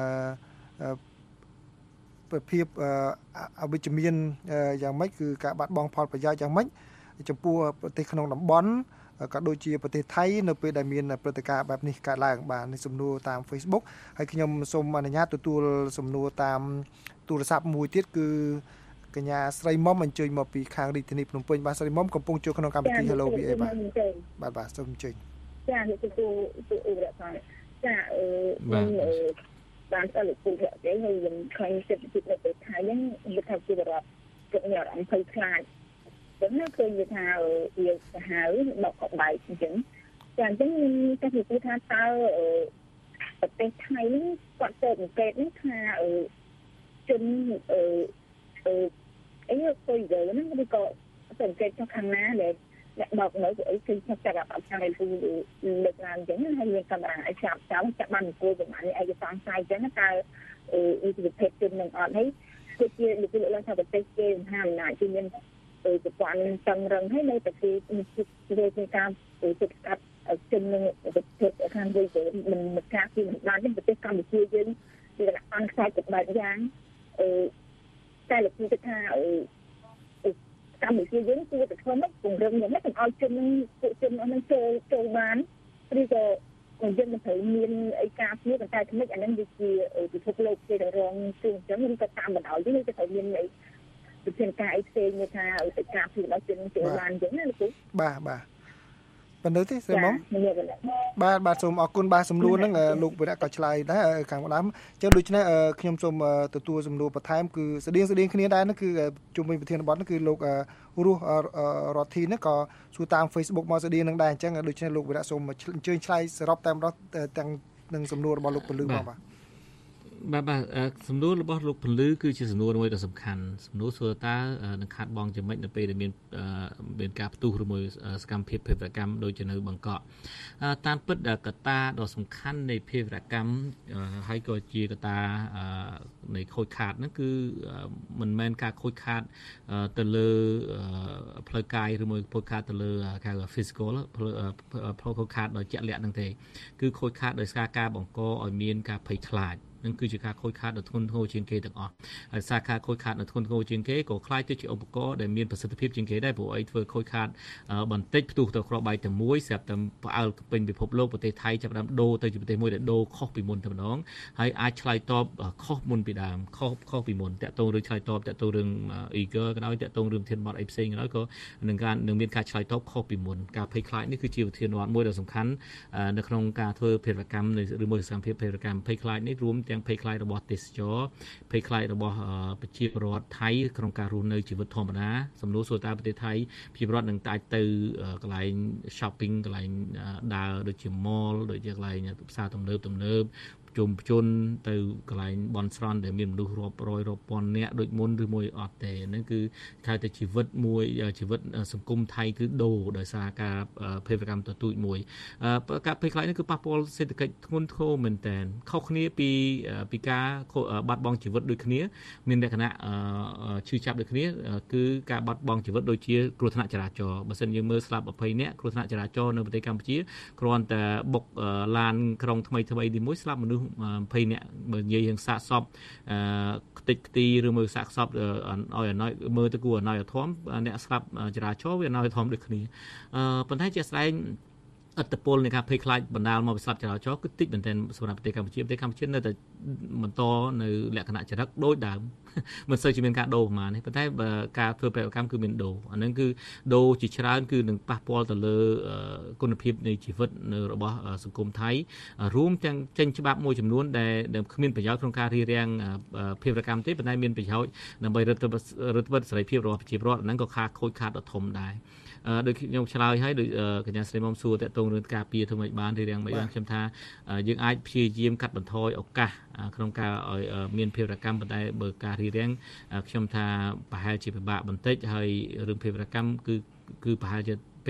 ប្រភេទអវិជ្ជមានយ៉ាងម៉េចគឺការបាត់បង់ផលប្រយោជន៍យ៉ាងម៉េចចំពោះប្រទេសក្នុងតំបន់ក៏ដូចជាប្រទេសថៃនៅពេលដែលមានព្រឹត្តិការណ៍បែបនេះកើតឡើងបាទនេះសំណួរតាម Facebook ហើយខ្ញុំសូមអនុញ្ញាតទទួលសំណួរតាមទូរស័ព្ទមួយទៀតគឺកញ្ញាស្រីមុំអញ្ជើញមកពីខាងរាជធានីភ្នំពេញបាទស្រីមុំកំពុងជួបក្នុងកម្មវិធី Hello VA បាទសូមអញ្ជើញចា៎ទទួលអ៊ូរ៉ាផងចាបានទៅលោកពូដែរហើយយើងខ្លាញ់ចិត្តពីនៅប្រទេសថៃហ្នឹងវាថាជារដ្ឋគិតមានអំភ័យខ្លាចចឹងណាឃើញថាវាសាហាវបោកក្បែកអញ្ចឹងចាអញ្ចឹងតែនិយាយថាតើប្រទេសថៃហ្នឹងគាត់ទៅអង្កេតនេះថាជនអីទៅយើងហ្នឹងវាក៏សង្កេតខាងណាដែលអ្នកបោកនៅអីគឺចាប់អាប់ខាងនេះលើកឡើងអញ្ចឹងហើយមានកាមេរ៉ាឲ្យចាប់បានអង្គុយប្រហែលឯកសារផ្សាយអញ្ចឹងតើវិភេទជននឹងអត់ហើយគឺជាលោកឡើងថាប្រទេសគេមហាអំណាចគឺមានប្រព័ន្ធតឹងរឹងហើយនៅតែគេមានការទប់ស្កាត់ជននឹងវិភេទខាងវិញមិនការពីមិនបានទេប្រទេសកម្ពុជាយើងជាលក្ខណៈខ្សែទឹកបែបយ៉ាងតែលោកគិតថាកម្ពុជាយើងគឺតែធ្វើមិនពង្រឹងយ៉ាងម៉េចកុំឲ្យជនពួកជនអស់នឹងចូលបានឬក៏យើងមិនត្រូវមានអីការពារប៉ុន្តែថ្មិចអានឹងវាជាពិភពលោកគេរងជួងអញ្ចឹងឬក៏តាមបណ្ដោយយើងទៅត្រូវមានអីវិធានការអីផ្សេងមួយថាទៅការពារដល់ជនចូលបានអញ្ចឹងណាលោកគ្រូបាទប៉ុន្តែទេស្រីមុំបាទសូមអរគុណបាទសំណួរហ្នឹងលោកវិរៈក៏ឆ្លើយដែរខាងដើមចឹងដូច្នេះខ្ញុំសូមទទួលសំណួរបន្ថែមគឺស្តៀងគ្នាដែរហ្នឹងគឺជុំវិញប្រធានបទហ្នឹងគឺលោករស់រដ្ឋធីហ្នឹងក៏សួរតាម Facebook មកស្តៀងហ្នឹងដែរអញ្ចឹងដូច្នេះលោកវិរៈសូមអញ្ជើញឆ្លើយសរុបតាមរត់ទាំងនឹងសំណួររបស់លោកពលឺមកបាទសំណួររបស់លោកពលឺគឺជាសំណួរមួយដ៏សំខាន់សំណួរសួរតើនឹងខាត់បងចំណុចនៅពេលដែលមានការផ្ទុះឬមួយសកម្មភាពភេរវកម្មដូចជានៅបង្កក់តាមពិតកត្តាដ៏សំខាន់នៃភេរវកម្មហើយក៏ជាកត្តានៃខូចខាតហ្នឹងគឺមិនមែនការខូចខាតទៅលើផ្លូវកាយឬមួយខូចខាតទៅលើគេហៅ physical ផ្លូវខូចខាតដោយជាក់លាក់ហ្នឹងទេគឺខូចខាតដោយសារការបង្កឲ្យមានការភ័យខ្លាចនឹងគឺជាការខូចខាតដ៏ធ្ងន់ធ្ងរជាងគេទាំងអស់ហើយសារការខូចខាតដ៏ធ្ងន់ធ្ងរជាងគេក៏ខ្លាចទៅជាឧបករណ៍ដែលមានប្រសិទ្ធភាពជាងគេដែរព្រោះអីធ្វើខូចខាតបន្តិចផ្ទុះទៅគ្រាប់បែកតែមួយស្រាប់តែផ្អើលពេញពិភពលោកប្រទេសថៃចាប់ផ្ដើមដូរទៅជាប្រទេសមួយដែលដូរខុសពីមុនតែម្ដងហើយអាចឆ្លើយតបខុសមុនពីដើមខុសពីមុនតាក់ទងរឿងឆ្លើយតបតាក់ទងរឿង Eager ក៏ដោយតាក់ទងរឿងធានបត់អីផ្សេងក៏ដោយក៏នឹងមានការឆ្លើយតបខុសពីមុនការភ័យខ្លាចនេះគឺជាវិធានបត់មួយដ៏សំខាន់នៅក្នុងការធ្វើភេរវកម្មឬមួយសកម្មភាពភេរវកម្មភ័យខ្លាចនេះរួមទាំងភ័យខ្លាចរបស់ទេសចរភ័យខ្លាចរបស់ប្រជាពលរដ្ឋថៃក្នុងការរស់នៅជីវិតធម្មតាសំណួរសួរតើប្រទេសថៃប្រជាពលរដ្ឋនឹងអាចទៅកន្លែង shopping កន្លែងដើរដូចជា mall ដូចជាកន្លែងផ្សារទំនើបជុំជនទៅកន្លែងបន់ស្រន់ដែលមានមនុស្សរាប់រយរាប់ពាន់នាក់ដូចមុនឬមួយអត់ទេហ្នឹងគឺថាតែជីវិតសង្គមថៃគឺដូរដោយសារការភេរវកម្មទទូចមួយការភ័យខ្លាចនេះគឺប៉ះពាល់សេដ្ឋកិច្ចធ្ងន់ធ្ងរមែនតើខុសគ្នាពីការបាត់បង់ជីវិតដូចគ្នាមានលក្ខណៈឈឺចាប់ដូចគ្នាគឺការបាត់បង់ជីវិតដូចជាគ្រោះថ្នាក់ចរាចរណ៍បើសិនយើងមើលស្លាប់20នាក់គ្រោះថ្នាក់ចរាចរណ៍នៅប្រទេសកម្ពុជាគ្រាន់តែបុកឡានក្រុងថ្មីទីមួយស្លាប់មនុស្ស20នាក់បើនិយាយរឿងសាកសពខ្ទេចខ្ទីឬមើលសាកសពឲ្យអណោយមើលទៅគួរអណោយធំអ្នកស្លាប់ចរាចរណ៍វាអណោយធំដូចគ្នាប៉ុន្តែជាក់ស្ដែងឥទ្ធិពលនៃការភ័យខ្លាចបណ្ដាលមកពីស្លាប់ចរាចរណ៍គឺតិចមែនទែនសម្រាប់ប្រទេសកម្ពុជានៅតែបន្តនៅលក្ខណៈចរិតដូចដើមមិនសូវជាមានការដូរប្រហែលនេះប៉ុន្តែការធ្វើប្រតិកម្មគឺមានដូរអាហ្នឹងគឺដូរជាច្រើនគឺនឹងប៉ះពាល់ទៅលើគុណភាពនៃជីវិតនៅរបស់សង្គមថៃរួមទាំងចេញច្បាប់មួយចំនួនដែលគ្មានប្រយោជន៍ក្នុងការរារាំងភេរវកម្មទេប៉ុន្តែមានប្រយោជន៍ដើម្បីរដ្ឋបတ်សេរីភាពរបស់ប្រជាពលរដ្ឋហ្នឹងក៏ខូចខាតដ៏ធំដែរដូចខ្ញុំឆ្លើយឲ្យដូចកញ្ញាស្រីមុំសួរតើតងរឿងការពារធ្វើម៉េចបានរារាំងមិនបានខ្ញុំថាយើងអាចព្យាយាមកាត់បន្ថយឱកាសក្នុងការឲ្យមានភេរកម្មប៉ុន្តែបើការរារាំងខ្ញុំថាប្រហែលជាពិបាកបន្តិចហើយរឿងភេរកម្មគឺប្រហែលជាព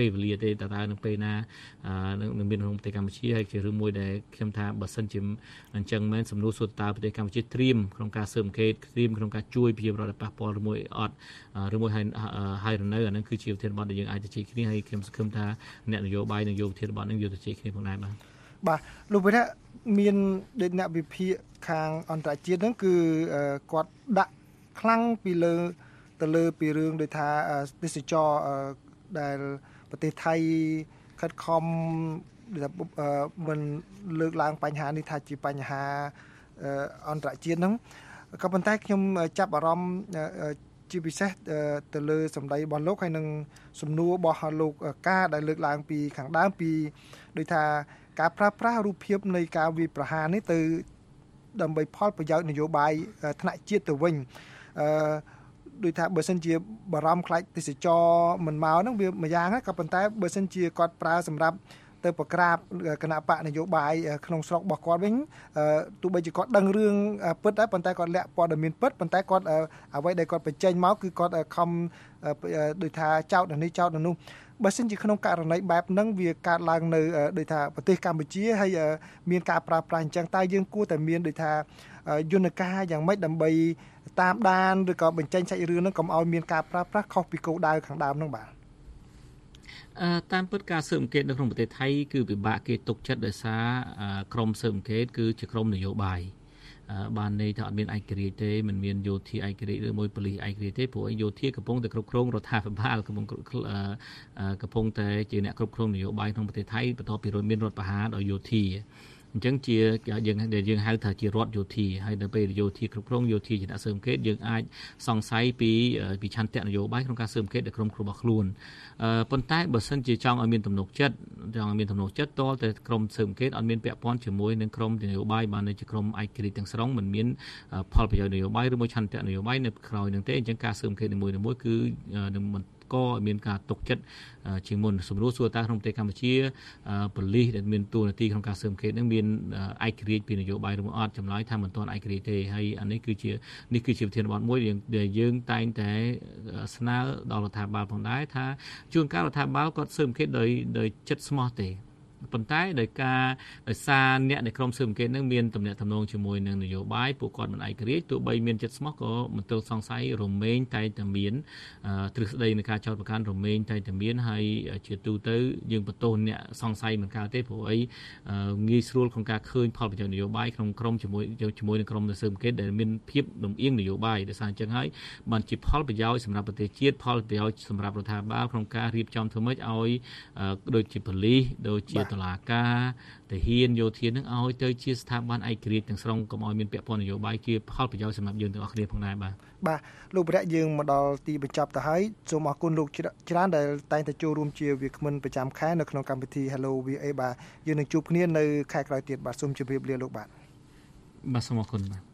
ពេលវេលាទេតើនឹងពេលណានឹងមានក្នុងប្រទេសកម្ពុជាហើយជារឿងមួយដែលខ្ញុំថាបើសិនជាអញ្ចឹងមែនសំណួរសួរតើប្រទេសកម្ពុជាត្រៀមក្នុងការស៊ើបអង្កេតត្រៀមក្នុងការជួយប្រជាពលរដ្ឋប៉ះពាល់ឬមួយអត់ឬមួយហើយនៅអានឹងគឺជាវិធានបទដែលយើងអាចទៅជែកគ្នាហើយខ្ញុំសង្ឃឹមថាអ្នកនយោបាយនិងយុវវិធានបទនឹងយកទៅជែកគ្នាផងដែរបាទលោកវិរៈមានអ្នកវិភាគខាងអន្តរជាតិហ្នឹងគឺគាត់ដាក់ខ្លាំងពីលើទៅលើពីរឿងដូចថាទេសចរដែលប្រទេសថៃខិតខំមិនលើកឡើងបញ្ហានេះថាជាបញ្ហាអន្តរជាតិហ្នឹងក៏ប៉ុន្តែខ្ញុំចាប់អារម្មណ៍ជាពិសេសទៅលើសម្ដីរបស់លោកហើយនឹងសំណួររបស់លោកការដែលលើកឡើងពីខាងដើមពីដូចថាការប្រើប្រាស់រូបភាពនៃការវាយប្រហារនេះទៅដើម្បីផលប្រយោជន៍នយោបាយថ្នាក់ជាតិទៅវិញដូចថាបើសិនជាបារម្ភខ្លាចទេសចរមិនមកហ្នឹងវាមួយយ៉ាងហ្នឹងក៏ប៉ុន្តែបើសិនជាគាត់ប្រើសម្រាប់ទៅប្រក្រាបគណៈបកនយោបាយក្នុងស្រុករបស់គាត់វិញទោះបីជាគាត់ដឹងរឿងពិតដែរប៉ុន្តែគាត់លាក់ព័ត៌មានពិតប៉ុន្តែគាត់អ្វីដែលគាត់បញ្ចេញមកគឺគាត់ខំដូចថាចោទនេះចោទនោះបើសិនជាក្នុងករណីបែបហ្នឹងវាកើតឡើងនៅដូចថាប្រទេសកម្ពុជាហើយមានការប្រើប្រាស់អញ្ចឹងតើយើងគួរតែមានដូចថាយន្តការយ៉ាងម៉េចដើម្បីតាមដានឬក៏បញ្ចេញសាច់រឿងហ្នឹងកុំឲ្យមានការប្រើប្រាស់ខុសពីគោលដៅខាងដើមហ្នឹងបាទតាមពិតការស៊ើបអង្កេតនៅក្នុងប្រទេសថៃគឺពិបាកគេទុកចិត្តដោយសារក្រុមស៊ើបអង្កេតគឺជាក្រុមនយោបាយបានន័យថាអត់មានឯករាជ្យទេមិនមានយោធាឯករាជ្យឬមួយប៉ូលីសឯករាជ្យទេព្រោះយោធាកំពុងតែគ្រប់គ្រងរដ្ឋាភិបាលកំពុងតែជាអ្នកគ្រប់គ្រងនយោបាយក្នុងប្រទេសថៃបន្ទាប់ពីមានរដ្ឋប្រហារដោយយោធាអញ្ចឹងជាយើងហៅថាជារដ្ឋយោធាហើយនៅពេលយោធាគ្រប់គ្រងយោធាជាអ្នកស៊ើបអង្កេតយើងអាចសង្ស័យពីឆន្ទៈនយោបាយក្នុងការស៊ើបអង្កេតដល់ក្រុមគ្រូរបស់ខ្លួនប៉ុន្តែបើសិនជាចង់ឲ្យមានទំនុកចិត្តតលតែក្រុមស៊ើបអង្កេតអត់មានពាក់ព័ន្ធជាមួយនឹងក្រុមនយោបាយបានជាក្រុមឯករាជ្យទាំងស្រុងមិនមានផលប្រយោជន៍នយោបាយឬមួយឆន្ទៈនយោបាយនៅក្រោយនឹងទេអញ្ចឹងការស៊ើបអង្កេតនីមួយៗគឺនឹងក៏មានការទុកចិត្តជាងមុនសម្រួលសួរតើក្នុងប្រទេសកម្ពុជាប៉ូលីសដែលមានតួនាទីក្នុងការស៊ើបអង្កេតនឹងមានឯករាជ្យពីនយោបាយឬមួយអត់ចម្លើយថាមិនទាន់ឯករាជ្យទេហើយអានេះគឺជាវិធានបទមួយដែលយើងតែងតែស្នើដល់រដ្ឋាភិបាលផងដែរថាជួនកាលរដ្ឋាភិបាលគាត់ស៊ើបអង្កេតដោយចិត្តស្មោះទេប៉ុន្តែដោយសារអ្នកในក្រុមស៊ើបអង្កេតនឹងមានទំនាក់ទំនងជាមួយនឹងនយោបាយពួកគាត់មិនឯករាជ្យទោះបីមានចិត្តស្មោះក៏មិនត្រូវសង្ស័យរមែងតែតែមានទ្រឹស្ដីនៃការចោទប្រកាន់រមែងតែតែមានហើយជាទូទៅយើងបន្ទោសអ្នកសង្ស័យមិនកើតទេព្រោះអីងាយស្រួលក្នុងការឃើញផលប្រយោជន៍នយោបាយក្នុងក្រុមជាមួយនឹងក្រុមស៊ើបអង្កេតដែលមានភាពលំអៀងនយោបាយដោយសារអញ្ចឹងហើយបានជាផលប្រយោជន៍សម្រាប់ប្រទេសជាតិផលប្រយោជន៍សម្រាប់រដ្ឋាភិបាលក្នុងការរៀបចំធ្វើម៉េចឲ្យដូចជាប៉ូលីសដូចជាតុលាការទាហានយោធានឹងឲ្យទៅជាស្ថាប័នឯករាជ្យទាំងស្រុងកុំឲ្យមានពាក់ព័ន្ធនយោបាយជាផលប្រយោជន៍សម្រាប់យើងទាំងអស់គ្នាផងដែរបាទលោកប្រាក់យើងមកដល់ទីបញ្ចប់ទៅហើយសូមអរគុណលោកច្រើនដែលតែងតែចូលរួមជាវាគ្មិនប្រចាំខែនៅក្នុងកម្មវិធី Hello VA បាទយើងនឹងជួបគ្នានៅខែក្រោយទៀតបាទសូមជម្រាបលាលោកបាទសូមអរគុណបាទ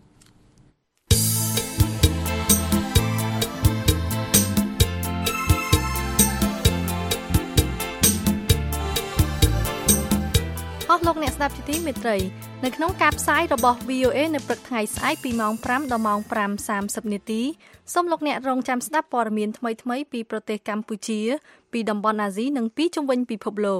អស់លោកអ្នកស្ដាប់ជាទីមេត្រីនៅក្នុងការផ្សាយរបស់ VOA នៅព្រឹកថ្ងៃស្អែកពីម៉ោង 5 ដល់ម៉ោង 5:30 នាទីសូមលោកអ្នករងចាំស្ដាប់ព័ត៌មានថ្មីៗពីប្រទេសកម្ពុជាពីតំបន់អាស៊ីនិងពីជុំវិញពិភពលោក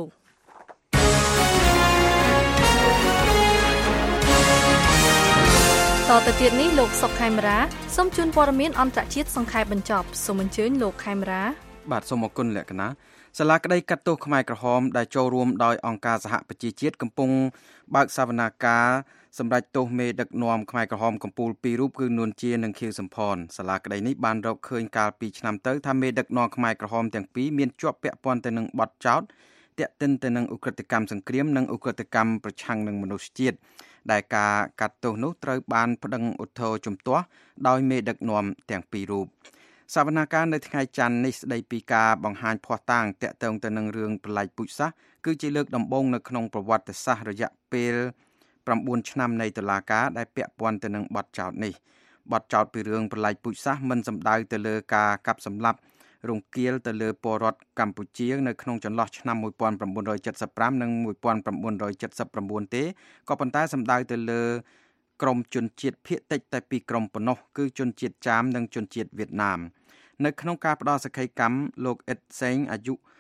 តទៅទៀតនេះលោកសុកខេមរាសូមជូនព័ត៌មានអន្តរជាតិសង្ខេបបញ្ចប់សូមអញ្ជើញលោកខេមរាបាទសូមអរគុណលក្ខណៈសាលាក្តីកាត់ទោសខ្មែរក្រហមដែលចូលរួមដោយអង្គការសហប្រជាជាតិកំពុងបើកសវនាការសម្រាប់ទោសមេដឹកនាំខ្មែរក្រហមកំពូល2រូបគឺនួនជានិងខៀវសំផនសាលាក្តីនេះបានរកឃើញកាលពីឆ្នាំទៅថាមេដឹកនាំខ្មែរក្រហមទាំងពីរមានជាប់ពាក់ព័ន្ធទៅនឹងបទចោទទាក់ទិនទៅនឹងឧក្រិដ្ឋកម្មសង្គ្រាមនិងឧក្រិដ្ឋកម្មប្រឆាំងនឹងមនុស្សជាតិដែលការកាត់ទោសនោះត្រូវបានប្តឹងឧទ្ធរជំទាស់ដោយមេដឹកនាំទាំងពីររូបសវនាការនៅថ្ងៃច័ន្ទនេះស្ដីពីការបង្ហាញភស្តុតាងទាក់ទងទៅនឹងរឿងប្រល័យពូជសាសន៍គឺជាលើកដំបូងនៅក្នុងប្រវត្តិសាស្ត្ររយៈពេល9ឆ្នាំនៃតុលាការដែលពាក់ព័ន្ធទៅនឹងបទចោទនេះបទចោទពីរឿងប្រល័យពូជសាសន៍មិនសំដៅទៅលើការកាប់សម្លាប់រង្គាលទៅលើពលរដ្ឋកម្ពុជានៅក្នុងចន្លោះឆ្នាំ1975និង1979ទេក៏ប៉ុន្តែសំដៅទៅលើក្រុមជនជាតិភាគតិចតែពីរក្រុមប៉ុណ្ណោះគឺជនជាតិចាមនិងជនជាតិវៀតណាមនៅក្នុងការផ្ដល់សក្ខីកម្មលោកអ៊ិតសេងអាយុ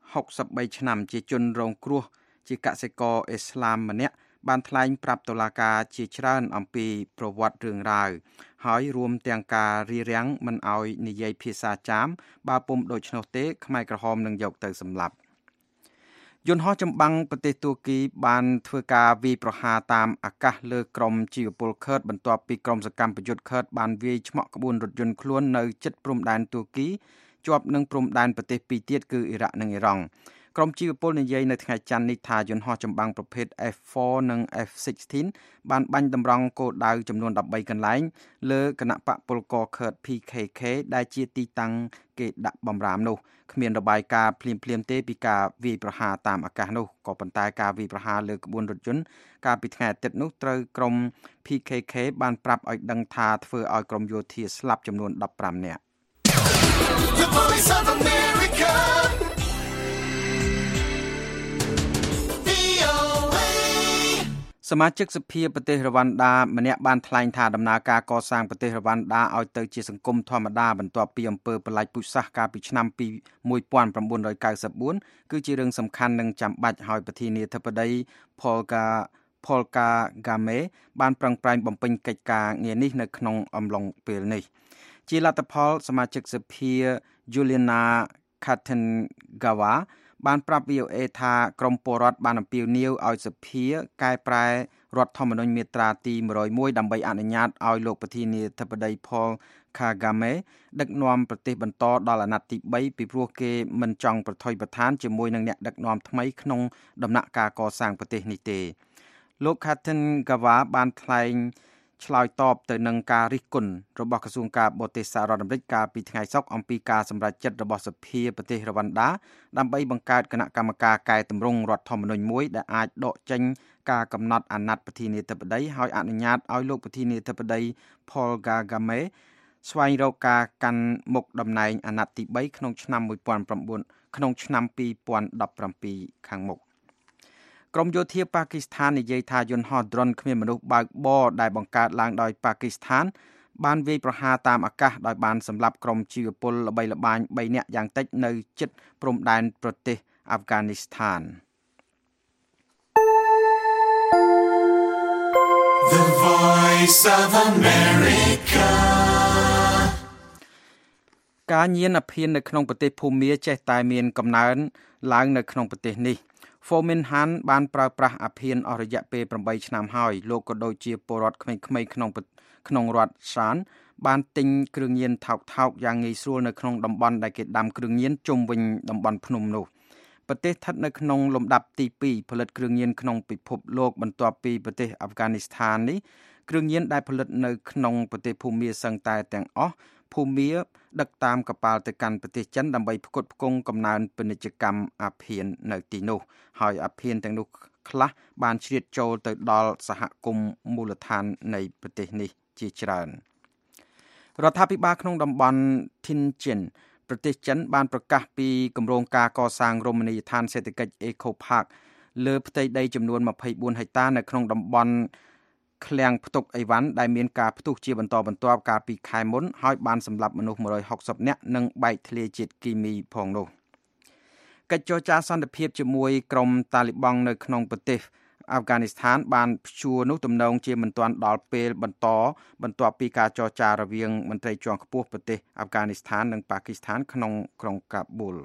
63ឆ្នាំជាជនរងគ្រោះជាកសិករអ៊ីស្លាមម្នាក់បានថ្លែងប្រាប់តុលាការជាច្រើនអំពីប្រវត្តិរឿងរ៉ាវហើយរួមទាំងការរារាំងមិនឲ្យនិយាយភាសាចាមបើពុំដូច្នោះទេខ្មែរក្រហមនឹងយកទៅសម្លាប់យន្តហោះចម្បាំងប្រទេសទួរគីបានធ្វើការវាយប្រហារតាមអាកាសលើក្រុមជីវពលខឺតបន្ទាប់ពីក្រុមសកម្មប្រយុទ្ធខឺតបានវាយឆ្មក់ក្បួនរថយន្តខ្លួននៅជិតព្រំដែនទួរគីជាប់នឹងព្រំដែនប្រទេសពីរទៀតគឺអ៊ីរ៉ាក់និងអ៊ីរ៉ង់ក្រុមជីវពលនិយាយនៅថ្ងៃច័ន្ទនេះថាយន្តហោះចម្បាំងប្រភេទ F4 និង F16 បានបាញ់តម្រង់គោលដៅចំនួន13កន្លែងលើគណៈបកពលករខឺត PKK ដែលជាទីតាំងគេដាក់បំរាមនោះគ្មានរបាយការណ៍ភ្លាមៗទេពីការវាយប្រហារតាមអាកាសនោះក៏ប៉ុន្តែការវាយប្រហារលើក្បួនរថយន្តកាលពីថ្ងៃអាទិត្យនោះត្រូវក្រុម PKK បានប្រាប់ឲ្យដឹងថាធ្វើឲ្យក្រុមយោធាស្លាប់ចំនួន15នាក់សមាជិកសភាប្រទេសរវ៉ាន់ដាម្នាក់បានថ្លែងថាដំណើរការកសាងប្រទេសរវ៉ាន់ដាឲ្យទៅជាសង្គមធម្មតាបន្ទាប់ពីអំពើប្រល័យពូជសាសន៍កាលពីឆ្នាំ1994គឺជារឿងសំខាន់និងចាំបាច់ហើយប្រធានាធិបតី Paul Kagame បានប្រឹងប្រែងបំពេញកិច្ចការងារនេះនៅក្នុងអំឡុងពេលនេះជាលទ្ធផលសមាជិកសភា Juliana Kattengawa បានប្រាប់ VOA ថាក្រមពលរដ្ឋបានអំពាវនាវឲ្យសភាកែប្រែរដ្ឋធម្មនុញ្ញមាត្រាទី101ដើម្បីអនុញ្ញាតឲ្យលោកប្រធានាធិបតី Paul Kagame ដឹកនាំប្រទេសបន្តដល់អាណត្តិទី3ពីព្រោះគេមិនចង់ប្រថុយប្រឋានជាមួយនឹងអ្នកដឹកនាំថ្មីក្នុងដំណាក់កាលកសាងប្រទេសនេះទេលោក Kattengawa បានថ្លែងឆ្លើយតបទៅនឹងការរិះគន់របស់ក្រសួងការបរទេសសហរដ្ឋអាមេរិកកាលពីថ្ងៃសុក្រអំពីការសម្រេចចិត្តរបស់សភាប្រទេសរវ៉ាន់ដាដើម្បីបង្កើតគណៈកម្មការកែតម្រង់រដ្ឋធម្មនុញ្ញមួយដែលអាចដកចេញការកំណត់អាណត្តិប្រធានាធិបតីហើយអនុញ្ញាតឲ្យលោកប្រធានាធិបតី Paul Kagame ស្វែងរកការកាន់មុខតំណែងអាណត្តិទី3ក្នុងឆ្នាំ2017ខាងមុខក្រមយោធាប៉ាគីស្ថាននិយាយថាយន្តហោះដ្រុនគ្មានមនុស្សបើកបរដែលបង្កើតឡើងដោយប៉ាគីស្ថានបានវាយប្រហារតាមអាកាសដោយបានសម្លាប់ក្រុមជីវពលល្បីល្បាញ3នាក់យ៉ាងតិចនៅជិតព្រំដែនប្រទេសអាហ្វហ្គានីស្ថាន The Voice of America ការញៀនអាភៀននៅក្នុងប្រទេសភូមាចេះតែមានកំណើនឡើងនៅក្នុងប្រទេសនេះFomin Han បានប្រើប្រាស់អាភៀនអស់រយៈពេល8ឆ្នាំហើយលោកក៏ដូចជាពលរដ្ឋក្មេងៗក្នុងរដ្ឋ Shan បានទិញគ្រឿងញៀនថោកៗយ៉ាងងាយស្រួលនៅក្នុងតំបន់ដែលគេដាំគ្រឿងញៀនជុំវិញតំបន់ភ្នំនោះប្រទេសស្ថិតនៅក្នុងលំដាប់ទី2ផលិតគ្រឿងញៀនក្នុងពិភពលោកបន្ទាប់ពីប្រទេសអាហ្វហ្គានីស្ថាននេះគ្រឿងញៀនដែលផលិតនៅក្នុងប្រទេសភូមាសឹងតែទាំងអស់ភូមាដឹកតាមកប៉ាល់ទៅកាន់ប្រទេសចិនដើម្បីផ្គត់ផ្គង់កំណើនពាណិជ្ជកម្មអាភៀននៅទីនោះហើយអាភៀនទាំងនោះខ្លះបានជ្រៀតចូលទៅដល់សហគមន៍មូលដ្ឋាននៃប្រទេសនេះជាច្រើនរដ្ឋាភិបាលក្នុងតំបន់ Tianjin ប្រទេសចិនបានប្រកាសពីគម្រោងការកសាងរមណីយដ្ឋានសេដ្ឋកិច្ច Eco Park លើផ្ទៃដីចំនួន24ហិកតានៅក្នុងតំបន់ឃ្លាំងផ្ទុកអីវ៉ាន់ដែលមានការផ្ទុះជាបន្តបន្ទាប់កាលពីខែមុនហើយបានសម្លាប់មនុស្ស160នាក់និងបែកធ្លាយជាតិគីមីផងនោះកិច្ចចរចាសន្តិភាពជាមួយក្រុមតាលីបង់នៅក្នុងប្រទេសអាហ្វហ្គានីស្ថានបានព្យួរនោះទំនងជាមិនទាន់ដល់ពេលបន្ទាប់ពីការចរចារវាងមន្ត្រីជាន់ខ្ពស់ប្រទេសអាហ្វហ្គានីស្ថាននិងប៉ាគីស្ថានក្នុងក្រុងកាប៊ូល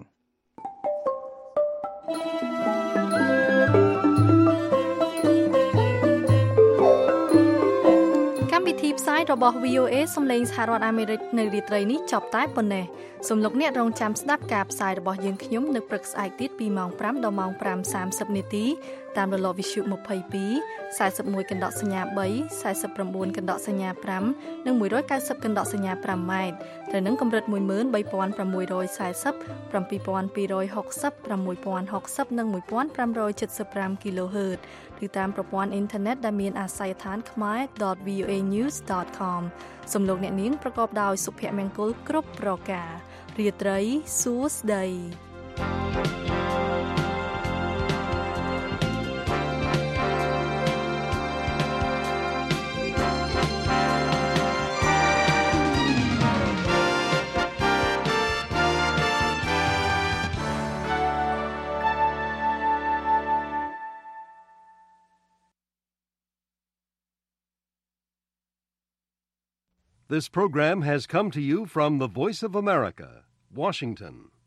កម្មវិធីផ្សាយរបស់ VOA សំឡេងសហរដ្ឋអាមេរិកនៅរាត្រីនេះចប់តែប៉ុណ្ណេះសូមលោកអ្នករងចាំស្ដាប់ការផ្សាយរបស់យើងខ្ញុំនៅព្រឹកស្អែកទៀតពីម៉ោង5ដល់ម៉ោង5:30នាទីតាមរលកវិទ្យុ22 41កណ្ដកសញ្ញា3 49កណ្ដកសញ្ញា5និង190កណ្ដកសញ្ញា5ម៉ែត្រត្រូវនឹងកម្រិត13640 7260 6060និង1575 kHz ឬតាមប្រព័ន្ធអ៊ីនធឺណិតដែលមានអាសយដ្ឋាន khmer.voanews.com សូមលោកអ្នកនាងប្រកបដោយសុភមង្គលគ្រប់ប្រការរាត្រីសួស្តី This program has come to you from the Voice of America, Washington.